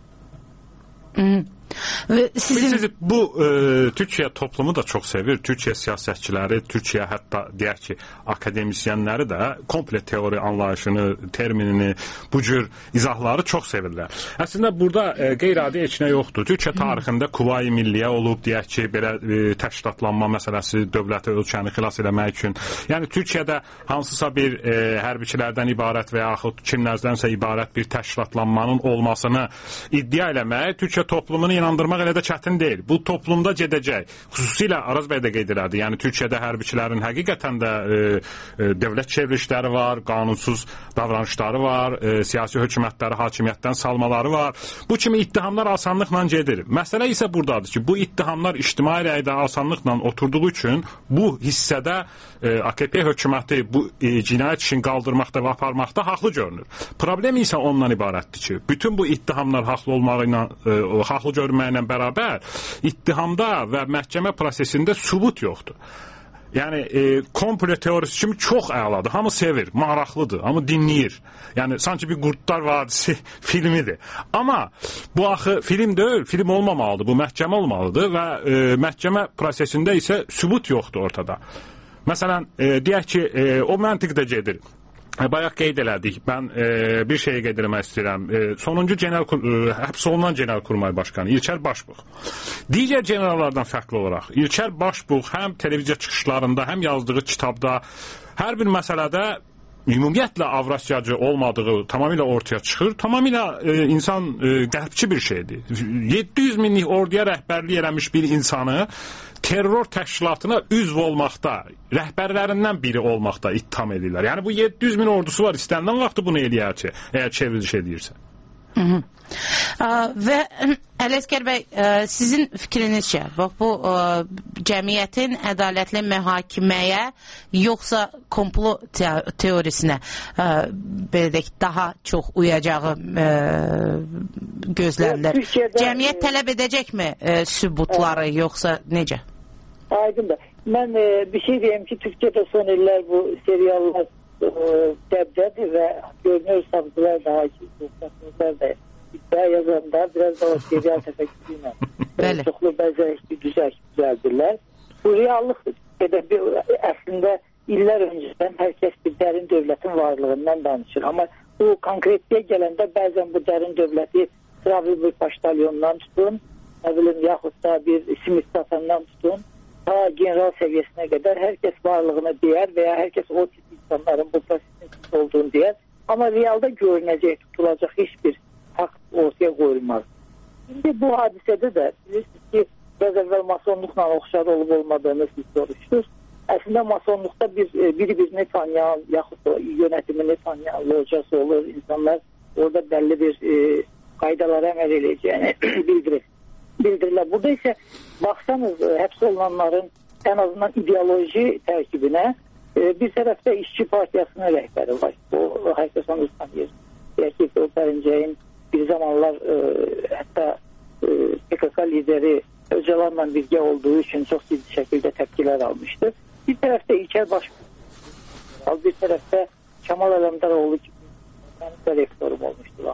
Siz bu Türkiyə toplumu da çox sevir. Türkiyə siyasətçiləri, Türkiyə hətta deyək ki, akademisyenləri də komple teori anlayışını, terminini, bu cür izahları çox sevirlər. Əslində burada qeyri-adi heç nə yoxdur. Türkiyə tarixində Kuvayi Milliyə olub, deyək ki, belə təşkilatlanma məsələsi dövləti, ölkəni xilas eləmək üçün. Yəni Türkiyədə hansısa bir hərbiçilərdən ibarət və yaxud kimlərdənsə ibarət bir təşkilatlanmanın olmasını iddia eləmək Türkiyə toplumunu inandırmaq elə də çətin deyil. Bu toplumda gedəcək. Xüsusilə Araz bəy də qeyd elədi. Yəni Türkiyədə hərbiçilərin həqiqətən də dövlət çevrilişləri var, qanunsuz davranışları var, siyasi hökumətləri hakimiyyətdən salmaları var. Bu kimi ittihamlar asanlıqla gedir. Məsələ isə buradadır ki, bu ittihamlar ictimai rəydə asanlıqla oturduğu üçün bu hissədə AKP hökuməti bu cinayət işini qaldırmaqda və aparmaqda haqlı görünür. Problem isə ondan ibarətdir ki, bütün bu ittihamlar haqlı olmaqla, haqlı görməklə bərabər ittihamda və məhkəmə prosesində sübut yoxdur. Yəni komple teorisi kimi çox əladır. Hamı sevir, maraqlıdır, hamı dinləyir. Yəni sanki bir Qurtlar Vadisi filmidir. Amma bu axı film deyil, film olmamalıdır, bu məhkəmə olmalıdır və məhkəmə prosesində isə sübut yoxdur ortada. Məsələn, deyək ki, o məntiqdə gedir. Bayaq qeyd elədik. Mən bir şeyi qeyd eləmək istəyirəm. Sonuncu həbs olunan Genelkurmay Başkanı İlker Başbuğ. Digər generallardan fərqli olaraq İlker Başbuğ həm televiziya çıxışlarında, həm yazdığı kitabda hər bir məsələdə ümumiyyətlə Avrasiyacı olmadığı tamamilə ortaya çıxır. Tamamilə insan qərbçi bir şeydir. 700 minlik orduya rəhbərlik eləmiş bir insanı terror təşkilatına üzv olmaqda, rəhbərlərindən biri olmaqda ittiham edirlər. Yəni bu 700 min ordusu var, istənilən vaxtı bunu eləyər ki, əgər çevriliş edirsə. Və Ələsgər bəy, sizin fikrinizcə, bax bu cəmiyyətin ədalətli mühakiməyə yoxsa komplo teorisinə belə deyək, daha çox uyacağı gözlənilir. Cəmiyyət tələb edəcəkmi sübutları yoxsa necə? Aydındır. Mən bir şey deyim ki, Türkiyədə son illər bu seriallar dəbdədir və görünür savcılar da, hakimlər da iddia yazanda biraz da o serial təfəkkürü ilə çoxlu bəzəkli düzəldirlər. Bu reallıqdır. Əslində illər öncədən hər kəs bir dərin dövlətin varlığından danışır. Amma bu konkretliyə gələndə bəzən bu dərin dövləti Sıravi bir baştalyondan tutun, nə bilim, yaxud da bir simit satandan tutun, ta general səviyyəsinə qədər hər kəs varlığını deyər və ya hər kəs o tip insanların bu prosesin içində olduğunu deyər. Amma realda görünəcək, tutulacaq heç bir fakt ortaya qoyulmaz. Şimdi bu hadisədə də bilirsiniz ki, biraz əvvəl masonluqla oxşar olub olmadığını siz soruşdunuz. Əslində masonluqda bir-birini tanıyan, yaxud da yönetimini tanıyan locası olur. İnsanlar orada bəlli bir qaydalara əməl edəcəyini bildirirlər. Burada isə baxsanız, həbs olunanların ən azından ideoloji tərkibinə bir tərəfdə İşçi Partiyasının rəhbəri var. O Haykasan Öztanyer. Deyək ki, o Pərincəyin bir zamanlar hətta PKK lideri Öcalanla birgə olduğu üçün çox ciddi şəkildə təpkilər almışdı. Bir tərəfdə İlker Başbuğ, bir tərəfdə Kemal Ələmdaroğlu kimi mənim rektorum olmuşdu.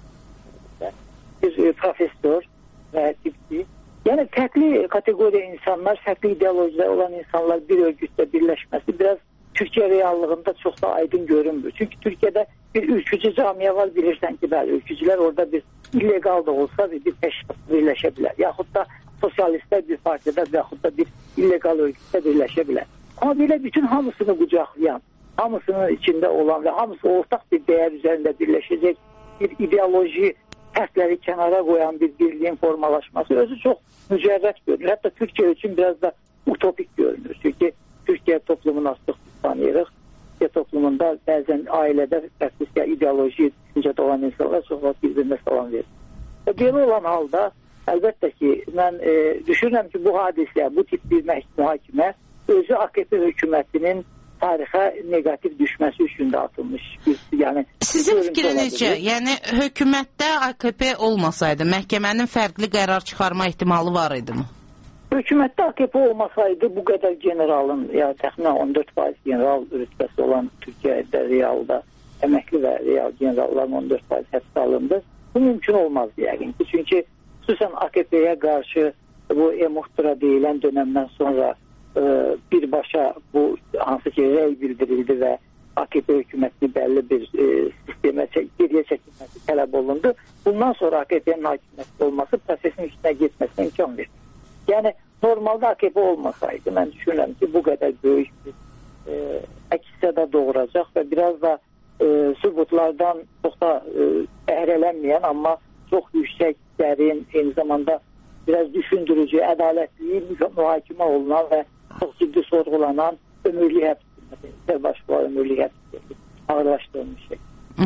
Bir profesör və tipsi. Yəni fərqli kateqoriya insanlar, fərqli ideolojilər olan insanlar bir örgütdə birləşməsi biraz Türkiyə reallığında çox da aydın görünmür. Çünki Türkiyədə bir ülkücü camiyə var, bilirsən ki, bəli, ülkücülər orada bir illegal da olsa bir təşkilat birləşə bilər. Yaxud da sosialistlər bir partiyada, yaxud da bir illegal örgütdə birləşə bilər. Amma belə bütün hamısını qucaqlayan, hamısının içində olan və hamısı ortaq bir dəyər üzərində birləşəcək bir ideoloji fərqləri kənara qoyan bir birliyin formalaşması özü çox mücərrət görünür. Hətta Türkiyə üçün biraz da utopik görünür. Çünki Türkiyə toplumunu artıq tanıyırıq. Türkiyə toplumunda bəzən ailədə fərqli ideoloji düşüncədə olan insanlar çox vaxt bir-birinə salam verir. Belə olan halda əlbəttə ki, mən düşünürəm ki, bu hadisə, bu tip bir mühakimə özü AKP hökumətinin tarixə negativ düşməsi üçün də atılmış. Yəni, sizin fikrinizcə, yəni hökumətdə AKP olmasaydı, məhkəmənin fərqli qərar çıxarma ehtimalı var idi mi? Hökumətdə AKP olmasaydı bu qədər generalın, ya təxminən 14% general rütbəsi olan Türkiyədə realda əməkli və real generalların 14% həbsə alındı. Bu mümkün olmazdı yəqin ki. Çünki xüsusən AKP-yə qarşı bu Muxtıra deyilən dönəmdən sonra birbaşa bu hansı ki rəy bildirildi və AKP hökumətini bəlli bir sistemə geriyə çəkilməsi tələb olundu. Bundan sonra AKP-nin hakimiyyətli olması prosesin üstünə getməsinə imkan verir. Yəni normalda AKP olmasaydı mən düşünürəm ki, bu qədər böyük bir əks-səda doğuracaq və biraz da sübutlardan çox da əhrələnməyən, amma çox yüksək, dərin, eyni zamanda biraz düşündürücü, ədalətli, mühakimə olunan və çox ciddi sorğulanan ömürlük həbs, başqa ömürlük həbs ağırlaşdırılmış şey.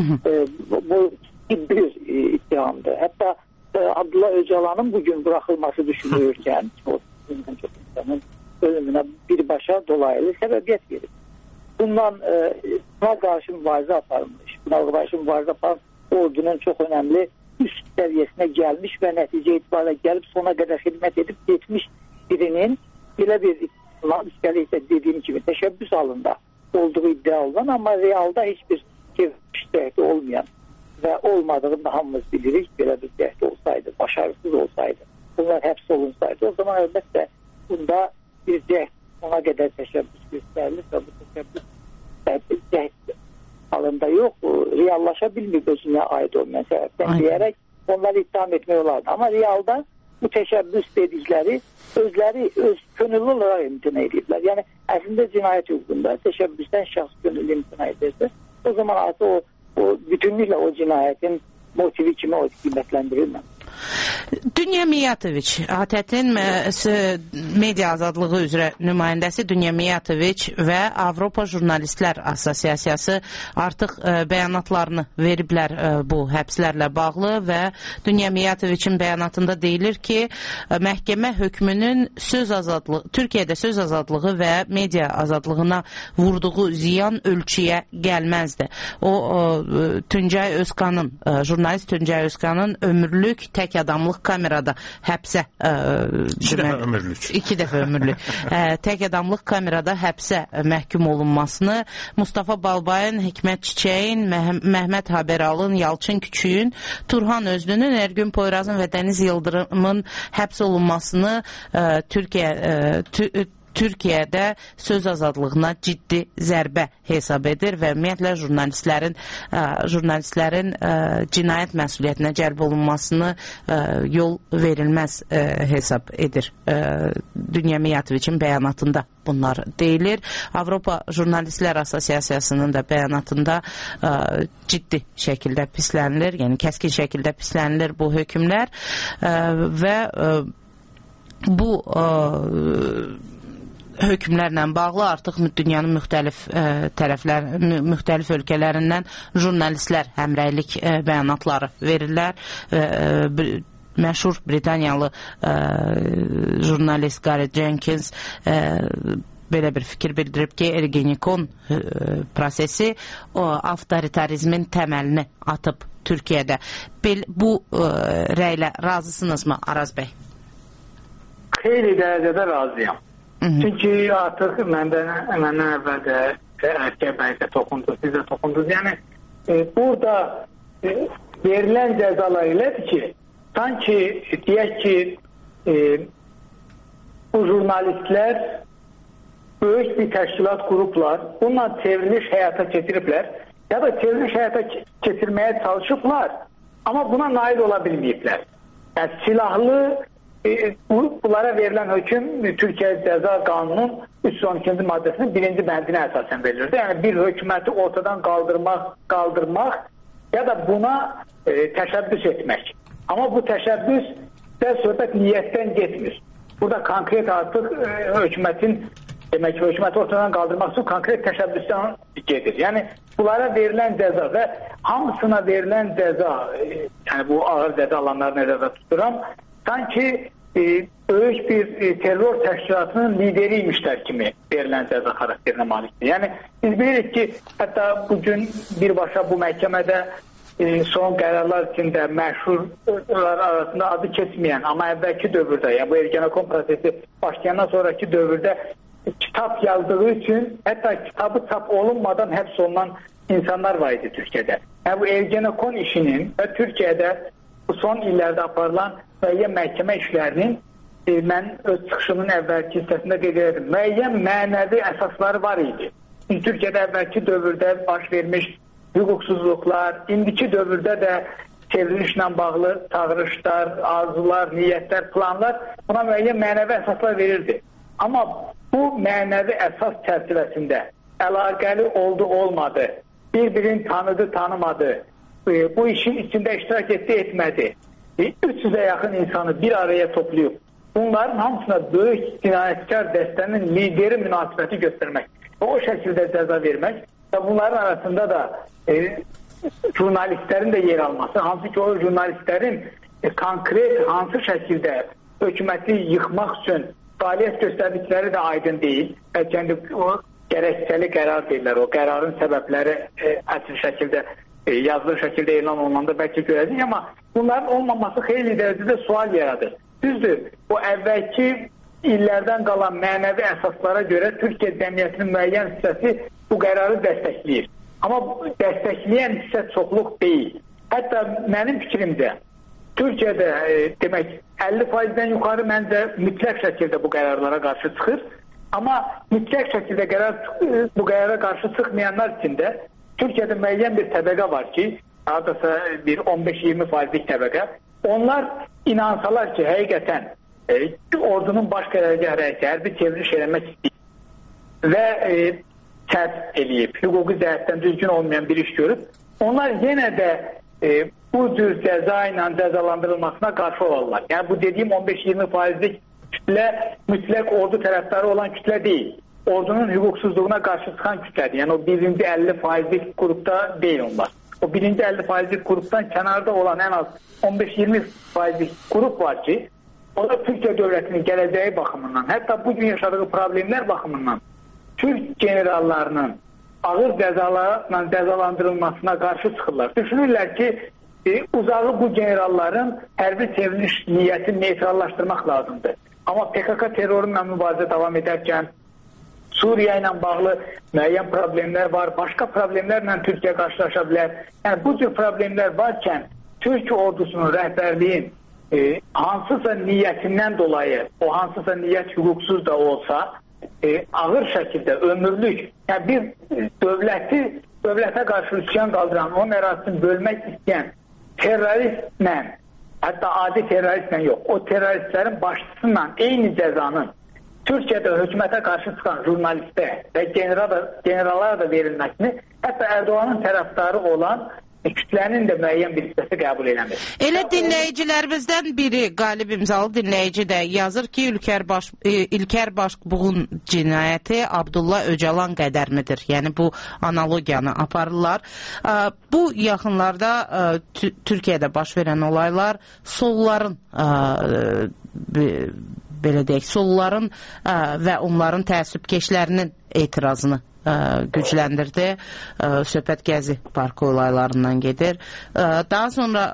Bu ciddi bir ittihamdır. Hətta Abdullah Öcalanın bugün buraxılması düşünülürkən, o çox insanın ölümünə birbaşa dolaylı səbəbiyyət verir. Bundan buna qarşı mübarizə aparılmış. Buna qarşı mübarizə aparılmış ordunun çox önəmli üst səviyyəsinə gəlmiş və nəticə etibarıyla gəlib sona qədər xidmət edib getmiş birinin belə bir üstəlik isə dediyim kimi təşəbbüs halında olduğu iddia olunan, amma realda heç bir cəhdi olmayan və olmadığını da hamımız bilirik. Belə bir cəhdi olsaydı, başarısız olsaydı, bunlar həbs olunsaydı, o zaman əlbəttə bunda bir cəhd ona qədər təşəbbüs göstərilir və bu təşəbbüs cəhd halında yox, reallaşa bilmir özünə aid olmayan səbəbdən deyərək onları ittiham etmək olardı. Amma realda bu təşəbbüs dedikləri özləri öz könüllü olaraq imtina edirlər. Yəni əslində cinayət hüququnda təşəbbüsdən şəxs könüllü imtina edirsə, o zaman artıq o bütünlüklə o cinayətin motivi kimi o qiymətləndirilmir. Dünya Miyatoviç, ATƏT-in media azadlığı üzrə nümayəndəsi Dünya Miyatoviç və Avropa Jurnalistlər Assosiasiyası artıq bəyanatlarını veriblər bu həbslərlə bağlı və Dünya Miyatoviçin bəyanatında deyilir ki, məhkəmə hökmünün Türkiyədə söz azadlığı və media azadlığına vurduğu ziyan ölçüyə gəlməzdi. O, Tuncay Özkanın, jurnalist Tuncay Özkanın ömürlük tək adamlıq kamerada həbsə iki dəfə ömürlük tək adamlıq kamerada həbsə məhkum olunmasını, Mustafa Balbayın, Hikmət Çiçəyin, Məhməd Haberalın, Yalçın Küçüyün, Turhan Özlünün, Ergün Poyrazın və Dəniz Yıldırımın həbs olunmasını Türkiyədə söz azadlığına ciddi zərbə hesab edir və ümumiyyətlə jurnalistlərin cinayət məsuliyyətinə cəlb olunmasını yol verilməz hesab edir. Dünya Mijatoviçin bəyanatında bunlar deyilir. Avropa Jurnalistlər Assosiasiyasının da bəyanatında ciddi şəkildə pislənilir, yəni kəskin şəkildə pislənilir bu hökmlər və bu hökmlərlə bağlı artıq dünyanın müxtəlif ölkələrindən jurnalistlər həmrəylik bəyanatları verirlər. Məşhur Britaniyalı jurnalist Gareth Jenkins belə bir fikir bildirib ki, Ergenekon prosesi avtoritarizmin təməlini atıb Türkiyədə. Bu rəylə razısınızmı Araz bəy? Xeyli dərəcədə razıyam. Çünki artıq məndən əvvəl də Ərkə bəy də toxundunuz, siz də toxundunuz. Yəni, burada verilən cəzalar elədir ki, sanki deyək ki, bu jurnalistlər böyük bir təşkilat qurublar, bununla çevriliş həyata keçiriblər ya da çevriliş həyata keçirməyə çalışıblar, amma buna nail ola bilməyiblər. Yəni, silahlı bunlara verilən hökm Türkiyə Cəza Qanunun 312-ci maddəsinin 1-ci bəndinə əsasən verilirdi. Yəni, bir hökuməti ortadan qaldırmaq ya da buna təşəbbüs etmək. Amma bu təşəbbüs də söhbət niyyətdən getmir. Burada konkret artıq hökuməti ortadan qaldırmaq üçün konkret təşəbbüsdən gedir. Yəni, bunlara verilən cəza və hamısına verilən cəza, yəni bu ağır cəza alanları nəzərdə tuturam, sanki böyük bir terror təşkilatının lideriymişlər kimi verilən cəza xarakterinə malikdir. Yəni, biz bilirik ki, hətta bugün birbaşa bu məhkəmədə son qərarlar içində məşhurlar arasında adı keçməyən, amma əvvəlki dövrdə, yəni bu Ergenekon prosesi başlayandan sonraki dövrdə kitab yazdığı üçün, hətta kitabı çap olunmadan həbs olunan insanlar var idi Türkiyədə. Yəni bu Ergenekon işinin və Türkiyədə bu son illərdə aparılan müəyyən məhkəmə işlərinin mən öz çıxışımın əvvəlki hissəsində qeyd edirdim. Müəyyən mənəvi əsasları var idi. Türkiyədə əvvəlki dövrdə baş vermiş hüquqsuzluqlar, indiki dövrdə də çevrilişlə bağlı çağırışlar, arzular, niyyətlər, planlar buna müəyyən mənəvi əsaslar verirdi. Amma bu mənəvi əsas çərçivəsində əlaqəli oldu, olmadı, bir-birini tanıdı, tanımadı, bu işin içində iştirak etdi, etmədi. 300'e yaxın insanı bir araya toplayıb bunların hamısına böyük cinayətkar dəstənin lideri münasibəti göstərmək və o şəkildə cəza vermək və bunların arasında da jurnalistlərin də yer alması, hansı ki o jurnalistlərin konkret hansı şəkildə hökuməti yıxmaq üçün fəaliyyət göstərdikləri də aydın deyil. Bəlkə o gərəkçəli qərar deyirlər, o qərarın səbəbləri əsl şəkildə yazılı şəkildə elan olunanda bəlkə görəcək, amma bunların olmaması xeyli dərəcədə sual yaradır. Düzdür, o əvvəlki illərdən qalan mənəvi əsaslara görə Türkiyə cəmiyyətinin müəyyən hissəsi bu qərarı dəstəkləyir. Amma dəstəkləyən hissə çoxluq deyil. Hətta mənim fikrimdə Türkiyədə demək 50%-dən yuxarı məncə mütləq şəkildə bu qərarlara qarşı çıxır. Amma mütləq şəkildə bu qərara qarşı çıxmayanlar üçün də Türkiyədə müəyyən bir təbəqə var ki, adasa bir 15-20%lik təbəqə. Onlar inansalar ki, həqiqətən ordunun baş qərargah rəisi hərbi çevriliş eləmək istəyir və səhv eləyib, hüquqi cəhətdən düzgün olmayan bir iş görüb, onlar yenə də bu cür cəza ilə cəzalandırılmasına qarşı olarlar. Yəni bu dediyim 15-20%lik kütlə mütləq ordu tərəfdarı olan kütlə deyil. Ordunun hüquqsuzluğuna qarşı çıxan kütlədir. Yəni o birinci 50%lik qrupda deyil onlar. O birinci 50%lik qrupdan kənarda olan ən az 15-20%lik qrup var ki, o da Türkiyə dövlətinin gələcəyi baxımından, hətta bugün yaşadığı problemlər baxımından Türk generallarının ağır cəzalarla cəzalandırılmasına qarşı çıxırlar. Düşünürlər ki, uzağı bu generalların hərbi çevriliş niyyətini neytrallaşdırmaq lazımdır. Amma PKK terrorunla mübarizə davam edərkən Suriya ilə bağlı müəyyən problemlər var, başqa problemlərlə Türkiyə qarşılaşa bilər. Yəni bu cür problemlər varkən Türkiyə ordusunun rəhbərliyin hansısa niyyətindən dolayı, o hansısa niyyət hüquqsuz da olsa, ağır şəkildə ömürlük, yəni bir dövlətə qarşı üsyan qaldıran, onun ərazisini bölmək istəyən terroristlə, hətta adi terroristlə yox, o terroristlərin başçısıyla eyni cəzanın Türkiyədə hökumətə qarşı çıxan jurnalistə və generallara da verilməsini, hətta Erdoğanın tərəfdarı olan kütlənin də müəyyən bir hissəsi qəbul eləmir. Elə dinləyicilərimizdən biri, qalib imzalı dinləyici də yazır ki, İlker Başbuğun cinayəti Abdullah Öcalan qədərmidir. Yəni bu analogiyanı aparırlar. Bu yaxınlarda Türkiyədə baş verən olaylar solların belə deyək, solların və onların təəssübkeşlərinin etirazını gücləndirdi. Söhbət Gəzi Parkı olaylarından gedir. Daha sonra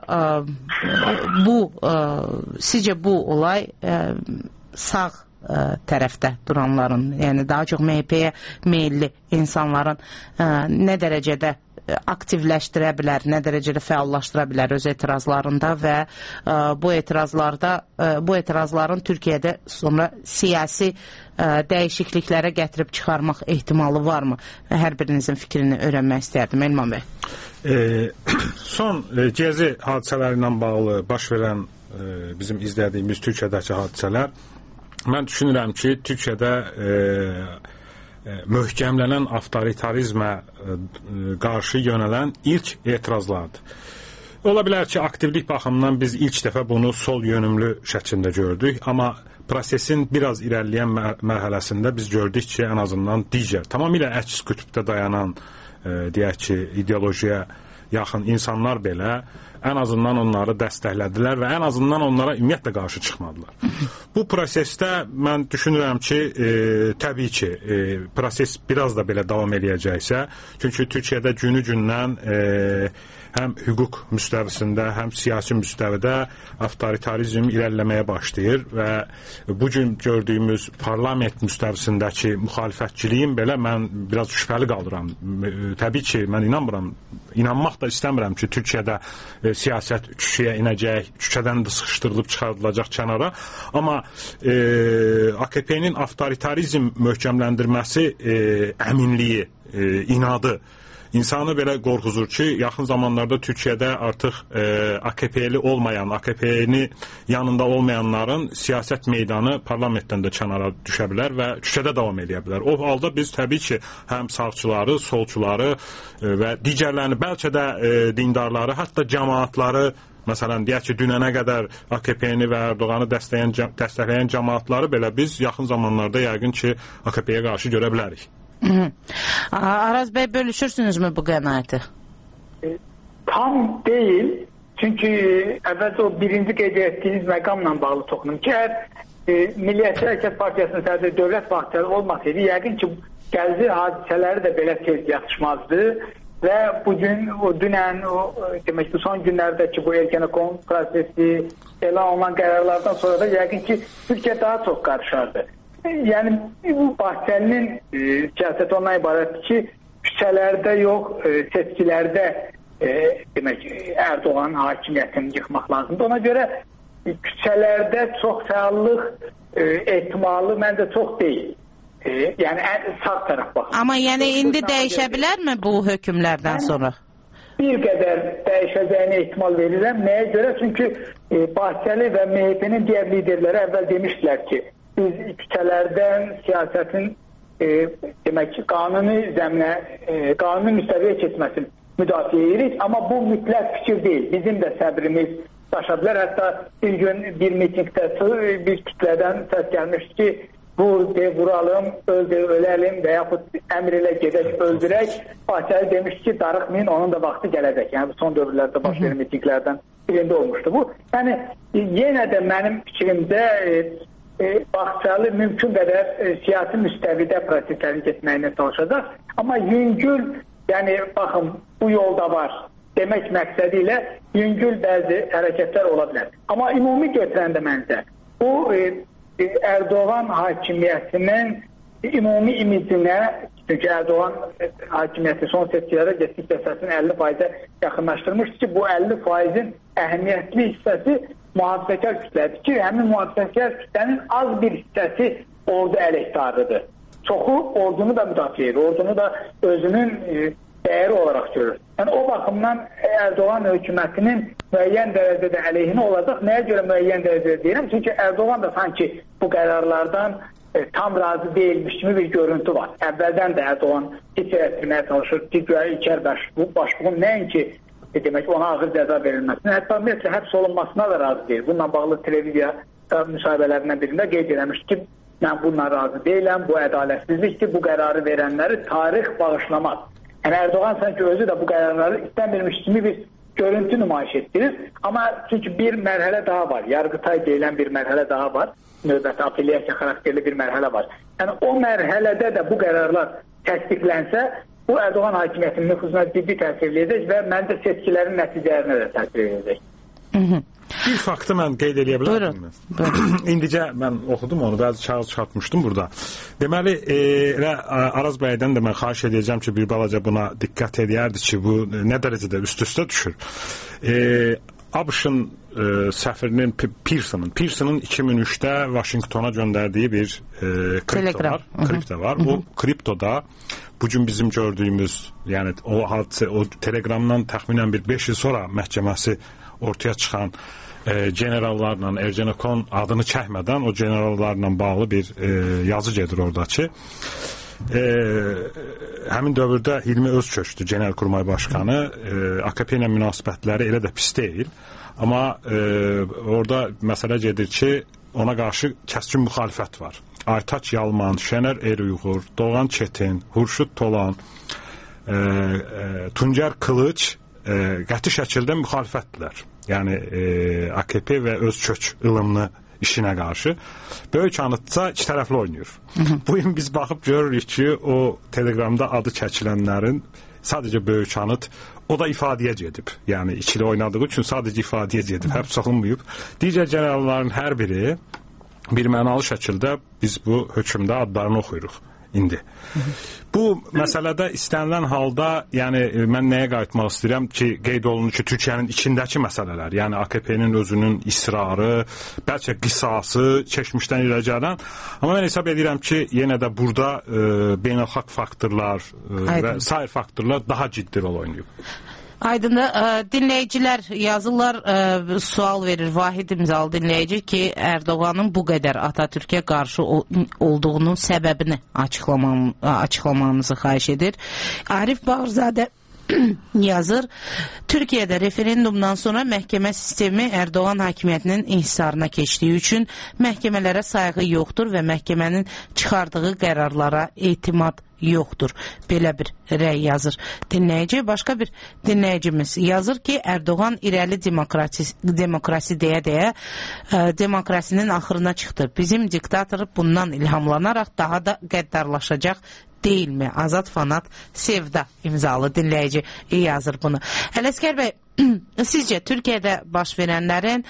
sizcə bu olay sağ tərəfdə duranların, yəni daha çox MHP-yə meyilli insanların nə dərəcədə aktivləşdirə bilər, nə dərəcədə fəallaşdıra bilər öz etirazlarında və bu etirazların Türkiyədə sonra siyasi dəyişikliklərə gətirib çıxarmaq ehtimalı varmı? Hər birinizin fikrini öyrənmək istərdim. Elman bəy. Son Gəzi hadisələri ilə bağlı baş verən bizim izlədiyimiz Türkiyədəki hadisələr, mən düşünürəm ki, Türkiyədə möhkəmlənən avtoritarizmə qarşı yönələn ilk etirazlardır. Ola bilər ki, aktivlik baxımından biz ilk dəfə bunu sol yönümlü şəklində gördük, amma prosesin biraz irəliləyən mərhələsində biz gördük ki, ən azından digər, tamamilə əks qütbdə dayanan, deyək ki, ideolojiyaya yaxın insanlar belə ən azından onları dəstəklədilər və ən azından onlara ümumiyyətlə qarşı çıxmadılar. Bu prosesdə mən düşünürəm ki, təbii ki, proses biraz da belə davam eləyəcəksə, çünki Türkiyədə günü-gündən həm hüquq müstəvisində, həm siyasi müstəvidə avtoritarizm irəliləməyə başlayır və bugün gördüyümüz parlament müstəvisindəki müxalifətçiliyin belə mən biraz şübhəli qalıram. Təbii ki, mən inanmıram, inanmaq da istəmirəm ki, Türkiyədə siyasət küçəyə inəcək, küçədən də sıxışdırılıb çıxardılacaq kənara, amma AKP-nin avtoritarizm möhkəmləndirməsi əminliyi, inadı İnsanı belə qorxuzur ki, yaxın zamanlarda Türkiyədə artıq AKP-li olmayan, AKP-ni yanında olmayanların siyasət meydanı parlamentdən də kənara düşə bilər və küçədə davam edə bilər. O halda biz təbii ki, həm sağçıları, solçuları və digərlərini, bəlkə də dindarları, hətta cəmaatları, məsələn, deyək ki, dünənə qədər AKP-ni və Erdoğanı dəstəkləyən cəmaatları belə biz yaxın zamanlarda yəqin ki, AKP-yə qarşı görə bilərik. Araz bəy, bölüşürsünüzmü bu qənaəti? Tam deyil. Çünki əvvəlcə o birinci qeyd etdiyiniz məqamla bağlı toxunum ki, əgər Milliyyətçi Hərəkət Partiyasının sədri Dövlət Bahçeli olmasaydı, yəqin ki, Gəzi hadisələri də belə tez yatışmazdı və bugün, dünən, demək ki, son günlərdəki bu Ergenekon prosesi elan olunan qərarlardan sonra da yəqin ki, Türkiyə daha çox qarışardı. Yəni, bu Bahçəlinin siyasəti ondan ibarətdir ki, küçələrdə yox, seçkilərdə demək, Erdoğan hakimiyyətini yıxmaq lazımdır. Ona görə küçələrdə çox fəallıq ehtimalı məncə çox deyil. Yəni, sağ tərəf baxın. Amma yəni indi dəyişə bilərmi bu hökmlərdən sonra? Bir qədər dəyişəcəyini ehtimal verirəm. Nəyə görə? Çünki Bahçeli və MHP-nin digər liderləri əvvəl demişdilər ki, biz küçələrdən siyasətin demək ki, qanuni zəminə, qanuni müstəviyə keçməsini müdafiə edirik, amma bu mütləq fikir deyil. Bizim də səbrimiz daşa bilər. Hətta bir gün bir mitingdə bir kütlədən səs gəlmişdi ki, vuralım, öləlim və yaxud əmr ilə gedək, öldürək. Bahçeli demişdi ki, darıxmayın, onun da vaxtı gələcək. Yəni, bu son dövrlərdə baş verən mitinglərdən birində olmuşdu bu. Yəni, yenə də mənim fikrimdə Bahçeli mümkün qədər siyasi müstəvidə proseslərin getməyinə çalışacaq. Amma yüngül, yəni baxın, bu yolda var demək məqsədi ilə yüngül bəzi hərəkətlər ola bilər. Amma ümumi götürəndə məncə bu Erdoğan hakimiyyətinin ümumi imicinə, çünki Erdoğan hakimiyyəti son seçkilərdə getdikcə səsini 50%-ə yaxınlaşdırmışdı ki, bu 50%-in əhəmiyyətli hissəsi mühafizəkar kütlədir ki, həmin mühafizəkar kütlənin az bir hissəsi orada əleyhdarıdır. çoxu ordunu da müdafiə edir, ordunu da özünün dəyəri olaraq görür. Yəni o baxımdan Erdoğan hökumətinin müəyyən dərəcədə əleyhinə olacaq. Nəyə görə müəyyən dərəcədə deyirəm? Çünki Erdoğan da sanki bu qərarlardan tam razı deyilmiş kimi bir görüntü var. Əvvəldən də Erdoğan hiss etdirməyə çalışır ki, İlker Başbuğun nəinki demək ona ağır cəza verilməsinə, hətta ümumiyyətlə həbs olunmasına da razı deyil. Bununla bağlı televiziya müsahibələrindən birində qeyd eləmişdi ki, mən bununla razı deyiləm, bu ədalətsizlikdir, bu qərarı verənləri tarix bağışlamaz. Yəni Erdoğan sanki özü də bu qərarları istəmirmiş kimi bir görüntü nümayiş etdirir. Amma çünki bir mərhələ daha var, Yargıtay deyilən bir mərhələ daha var, növbəti apellyasiya xarakterli bir mərhələ var. Yəni o mərhələdə də bu qərarlar təsdiqlənsə, bu Erdoğan hakimiyyətinin nüfuzuna ciddi təsir edəcək və məncə seçkilərin nəticələrinə də təsir edəcək. Bir faktı mən qeyd edə bilərəm. İndicə mən oxudum onu, bəzi kağız çıxartmışdım burada. Deməli, Araz bəydən də mən xahiş edəcəm ki, bir balaca buna diqqət edərdi ki, bu nə dərəcədə üst-üstə düşür. ABŞ-ın səfirinin Pearson'ın 2003-də Washingtona göndərdiyi bir kripto var. O kriptoda bugün bizim gördüyümüz, yəni o hadisə, o telegramdan təxminən bir 5 il sonra məhkəməsi ortaya çıxan generallarla Ergenekon adını çəkmədən o generallarla bağlı bir yazı gedir oradakı. Həmin dövrdə Hilmi Özköçdü Genelkurmay Başkanı. AKP ilə münasibətləri elə də pis deyil. Amma orada məsələ gedir ki, ona qarşı kəskin müxalifət var. Aytaç Yalman, Şener Eruyğur, Doğan Çetin, Hurşud Tolan, Tuncer Kılıç qəti şəkildə müxalifətdirlər. Yəni AKP və Özköç ılımlı işinə qarşı. Böyük Anıtsa iki tərəfli oynayır. Bu gün biz baxıb görürük ki, o telegramda adı çəkilənlərin sadəcə Böyük Anıt o da ifadəyə gedib. Yəni ikili oynadığı üçün sadəcə ifadəyə gedib, həbs olunmayıb. Digər generalların hər biri bir mənalı şəkildə biz bu hökmdə adlarını oxuyuruq indi. Bu məsələdə istənilən halda, yəni mən nəyə qayıtmaq istəyirəm ki, qeyd olunur ki, Türkiyənin içindəki məsələlər, yəni AKP-nin özünün israrı, bəlkə qisası, keçmişdən irəli gələn, amma mən hesab edirəm ki, yenə də burada beynəlxalq faktorlar və sair faktorlar daha ciddi rol oynayıb. Aydındır. Dinləyicilər yazırlar, sual verir Vahid imzalı dinləyici ki, Erdoğanın bu qədər Atatürk'e qarşı olduğunun səbəbini açıqlamanızı xahiş edir. Arif Bağırzadə yazır, Türkiye'de referendumdan sonra məhkəmə sistemi Erdoğan hakimiyyətinin inhisarına keçdiyi üçün məhkəmələrə sayğı yoxdur və məhkəmənin çıxardığı qərarlara etimad yoxdur. Belə bir rəy yazır dinləyici. Başqa bir dinləyicimiz yazır ki, Erdoğan irəli demokrasi deyə demokrasinin axırına çıxdı. Bizim diktator bundan ilhamlanaraq daha da qəddarlaşacaq deyilmi? Azad Fanat Sevda imzalı dinləyici yazır bunu. Ələsgər bəy, sizcə Türkiyədə baş verənlərin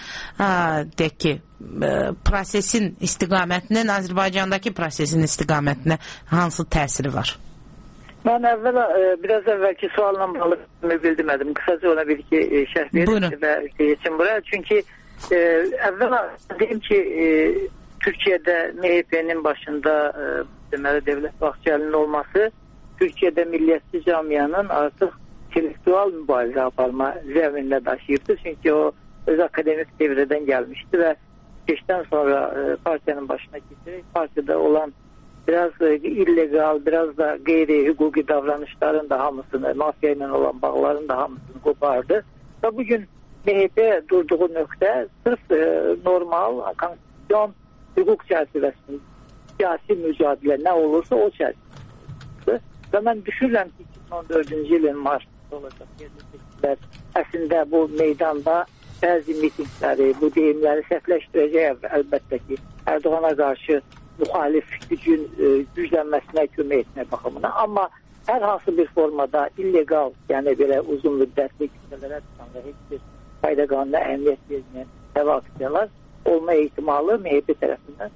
deyək ki, prosesin istiqamətinin Azərbaycandakı prosesin istiqamətinə hansı təsiri var? Mən biraz əvvəlki sualla bağlı bildirmədim. Qısaca ona bir iki şərh verim və geçim buraya. Çünki əvvəla deyim ki, Türkiyədə MHP'nin başında deməli Devlet Bahçeli'nin olması Türkiye'de milliyetçi camianın artıq intellektual mübarizə aparma zəminlə daşıyıbdır. Çünki o öz akademik devrədən gəlmişdi və geçdən sonra partiyanın başına keçirək, partiyada olan biraz illegal, biraz da qeyri-hüquqi davranışların da hamısını, mafya ilə olan bağların da hamısını qopardı. Və bugün MHP durduğu nöqtə sırf normal, konstitusyon, hüquq çərçivəsində siyasi mücadilə nə olursa o çərçivəsində. Və mən düşünürəm ki, 2014-cü ilin martında olacaq. Əslində bu meydanda bəzi mitingləri, bu deyimləri səhvləşdirəcək əlbəttə ki, Erdoğan'a qarşı müxalif gücün güclənməsinə kömək etmək baxımına. Amma hər hansı bir formada illegal, yəni belə uzun müddətli kütlələrə çıxan və heç bir fayda qanuna əhəmiyyət verməyən təvə aksiyalar olma ehtimalı MHP tərəfindən.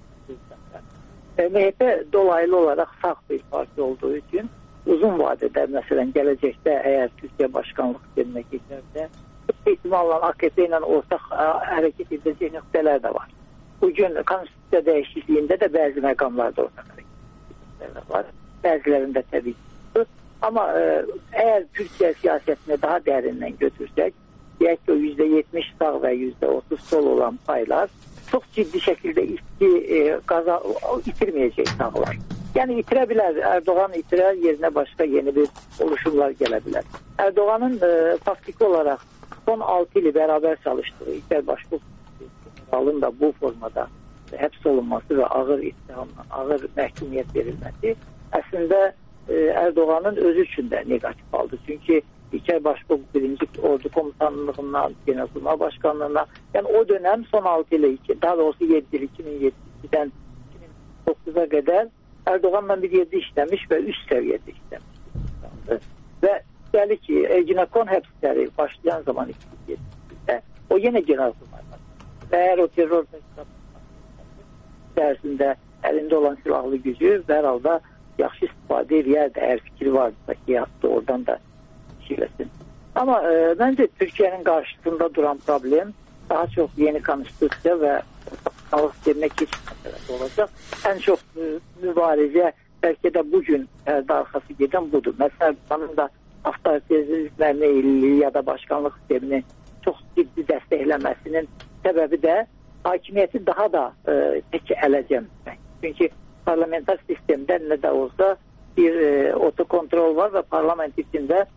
MHP dolaylı olaraq sağ bir parti olduğu üçün uzun vadədə, məsələn, gələcəkdə əgər Türkiyə başkanlıq sistemine keçərsə, ehtimalla AKP ilə ortaq hərəkət edəcək nöqtələr də var. Bugün konstitusiya dəyişikliyində də bəzi məqamlarda ortaq hərəkət hadisələr var. Bəzilərində təbii ki. Amma əgər Türkiyə siyasətini daha dərindən götürsək, deyək ki, o %70 sağ və %30 sol olan paylar çox ciddi şəkildə itirməyəcək sağlar. Yəni itirə bilər, Erdoğan itirər, yerinə başqa yeni bir oluşumlar gələ bilər. Erdoğanın faktiki olaraq son 6 ili bərabər çalışdığı İlker Başbuğ generalın da bu formada həbs olunması və ağır ittihamla, ağır məhkumiyyət verilməsi əslində Erdoğanın özü üçün də negativ aldı. Çünki İlker Başbuğ 1. Ordu Komutanlığından, Genelkurmay Başkanlığına, yəni o dönəm son 6 ili, daha doğrusu 7 il, 2007-dən 2009-a qədər Erdoğanla bir yerdə işləmiş və üst səviyyədə işləmiş. Və dəli ki, Ergenekon həbsləri başlayan zaman 2007-də o yenə Genelkurmay Başkanlığı və əgər o terror içərisində əlində olan silahlı gücü və hər halda yaxşı istifadə edərdi, əgər fikri vardı ki, yaptı, oradan da şiləsin. Amma məncə Türkiyənin qarşısında duran problem daha çox yeni konstitusiya və sağlıq sisteminə keçmək olacaq. Ən çox mübarizə bəlkə də bugün arxası gedən budur. Məsələn, bunun da avtoritetizmə meyilliyi ya da başkanlıq sistemini çox ciddi dəstəkləməsinin səbəbi də hakimiyyəti daha da tək ələ cəmləmək. Çünki parlamentar sistemdə nə də olsa bir otokontrol var və parlament içində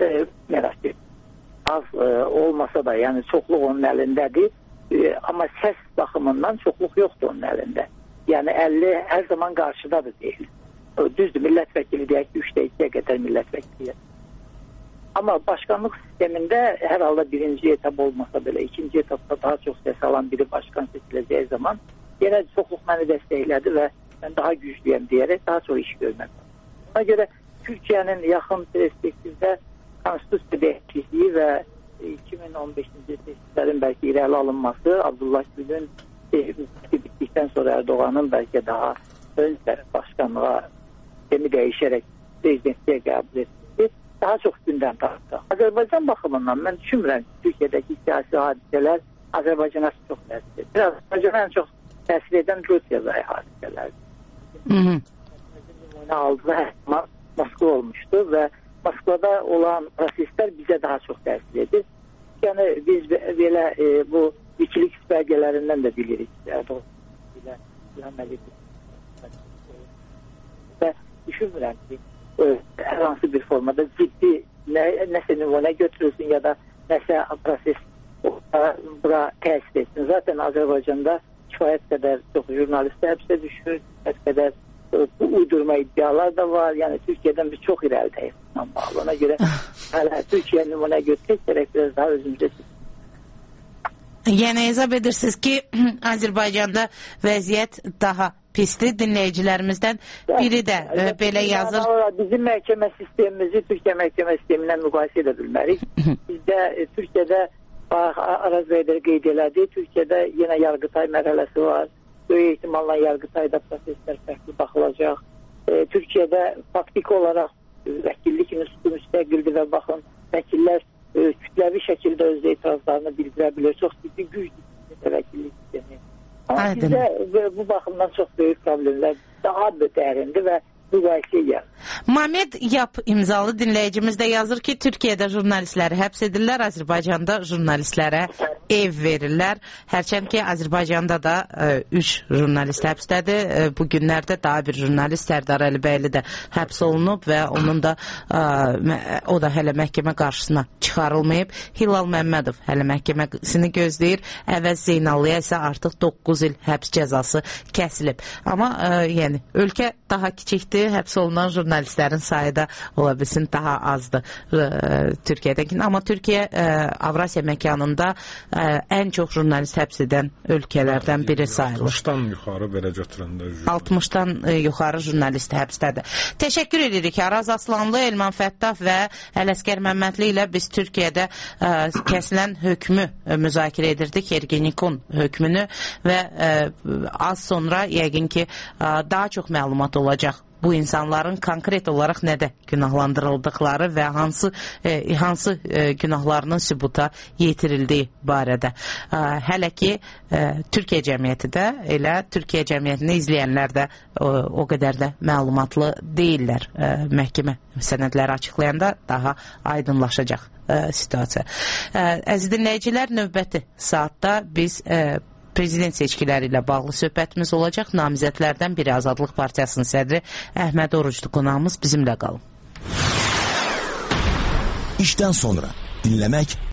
az olmasa da, yəni çoxluq onun əlindədir, amma səs baxımından çoxluq yoxdur onun əlində. Yəni 50 hər zaman qarşıdadır deyil. Düzdür, millət vəkili deyək ki, 3də 2-yə qədər millət vəkili. Amma başkanlıq sistemində hər halda birinci etap olmasa belə, ikinci etapda daha çox səs alan biri başkan seçiləcəyi zaman yenə çoxluq məni dəstəklədi və mən daha güclüyəm deyərək daha çox iş görmək. Buna görə Türkiyənin yaxın perspektivdə konstitusiya dəyişikliyi və 2015-ci seçkilərin bəlkə irəli alınması, Abdullah Gül'ün bitdikdən sonra Erdoğan'ın bəlkə daha ön başkanlığa sistemi dəyişərək prezidentliyə qəbul etmesi daha çox gündəm tartdı. Azərbaycan baxımından mən düşünmürəm Türkiyədəki siyasi hadisələr Azərbaycana çox təsir edir. Azərbaycana ən çox təsir edən Rusiyada hadisələrdir. Aldığı hər Moskva olmuşdu və Moskvada olan proseslər bizə daha çox təsir edir. Yəni biz belə bu Wikileaks bəlgələrindən də bilirik. Və düşünmürəm ki, hər hansı bir formada ciddi nəsə nümunə götürülsün ya da nəsə proses bura təsir etsin. Zaten Azərbaycanda kifayət qədər çox jurnalist həbsə düşür, kifayət qədər bu uydurma iddialar da var. Yəni Türkiyədən biz çox irəlidəyik. Ona görə hələ Türkiyə nümunə götürək gərək biraz daha özümüzə. Yəni hesab edirsiniz ki, Azərbaycanda vəziyyət daha pisdir. Dinləyicilərimizdən biri də belə yazır. Bizim məhkəmə sistemimizi Türkiyə məhkəmə sistemindən müqayisə edə bilmərik. Bizdə Türkiyədə Araz bəylər qeyd elədi. Türkiyədə yenə Yargıtay mərhələsi var. Böyük ehtimalla Yargıtayda proseslər fərqli baxılacaq. Türkiyədə faktik olaraq vəkillik institutu müstəqildir və baxın, vəkillər kütləvi şəkildə öz etirazlarını bildirə bilir. Çox ciddi güclü vəkillik sistemi. Amma bizdə bu baxımdan çox böyük problemlər daha dərindir və müqayisəyə gəlir. Mamed Yap imzalı dinləyicimiz də yazır ki, Türkiyədə jurnalistləri həbs edirlər, Azərbaycanda jurnalistlərə ev verirlər. Hərçənd ki, Azərbaycanda da 3 jurnalist həbsdədir. Bu günlərdə daha bir jurnalist Sərdar Əlibəyli də həbs olunub və onun da o da hələ məhkəmə qarşısına çıxarılmayıb. Hilal Məmmədov hələ məhkəməsini gözləyir. Əvəz Zeynallıya isə artıq 9 il həbs cəzası kəsilib. Amma yəni ölkə daha kiçikdir. Həbs olunan jurnalistlərin sayı da ola bilsin daha azdır Türkiyədəki. Amma Türkiyə Avrasiya məkanında ən çox jurnalist həbs edən ölkələrdən biri sayılır. 60-dan yuxarı belə götürəndə 60-dan yuxarı jurnalist həbsdədir. Təşəkkür edirik. Araz Aslanlı, Elman Fəttah və Ələsgər Məmmədli ilə biz Türkiyədə kəsilən hökmü müzakirə edirdik, Ergenekon hökmünü və az sonra yəqin ki daha çox məlumat olacaq bu insanların konkret olaraq nədə günahlandırıldıqları və hansı günahlarının sübuta yetirildiyi barədə. Hələ ki, Türkiyə cəmiyyəti də, elə Türkiyə cəmiyyətini izləyənlər də o qədər də məlumatlı deyirlər. Məhkəmə sənədləri açıqlayanda daha aydınlaşacaq situasiya. Əziz dinləyicilər, növbəti saatda biz prezident seçkiləri ilə bağlı söhbətimiz olacaq. Namizədlərdən biri Azadlıq Partiyasının sədri Əhməd Oruclu qonağımız bizimlə qalın. İşdən sonra dinləmək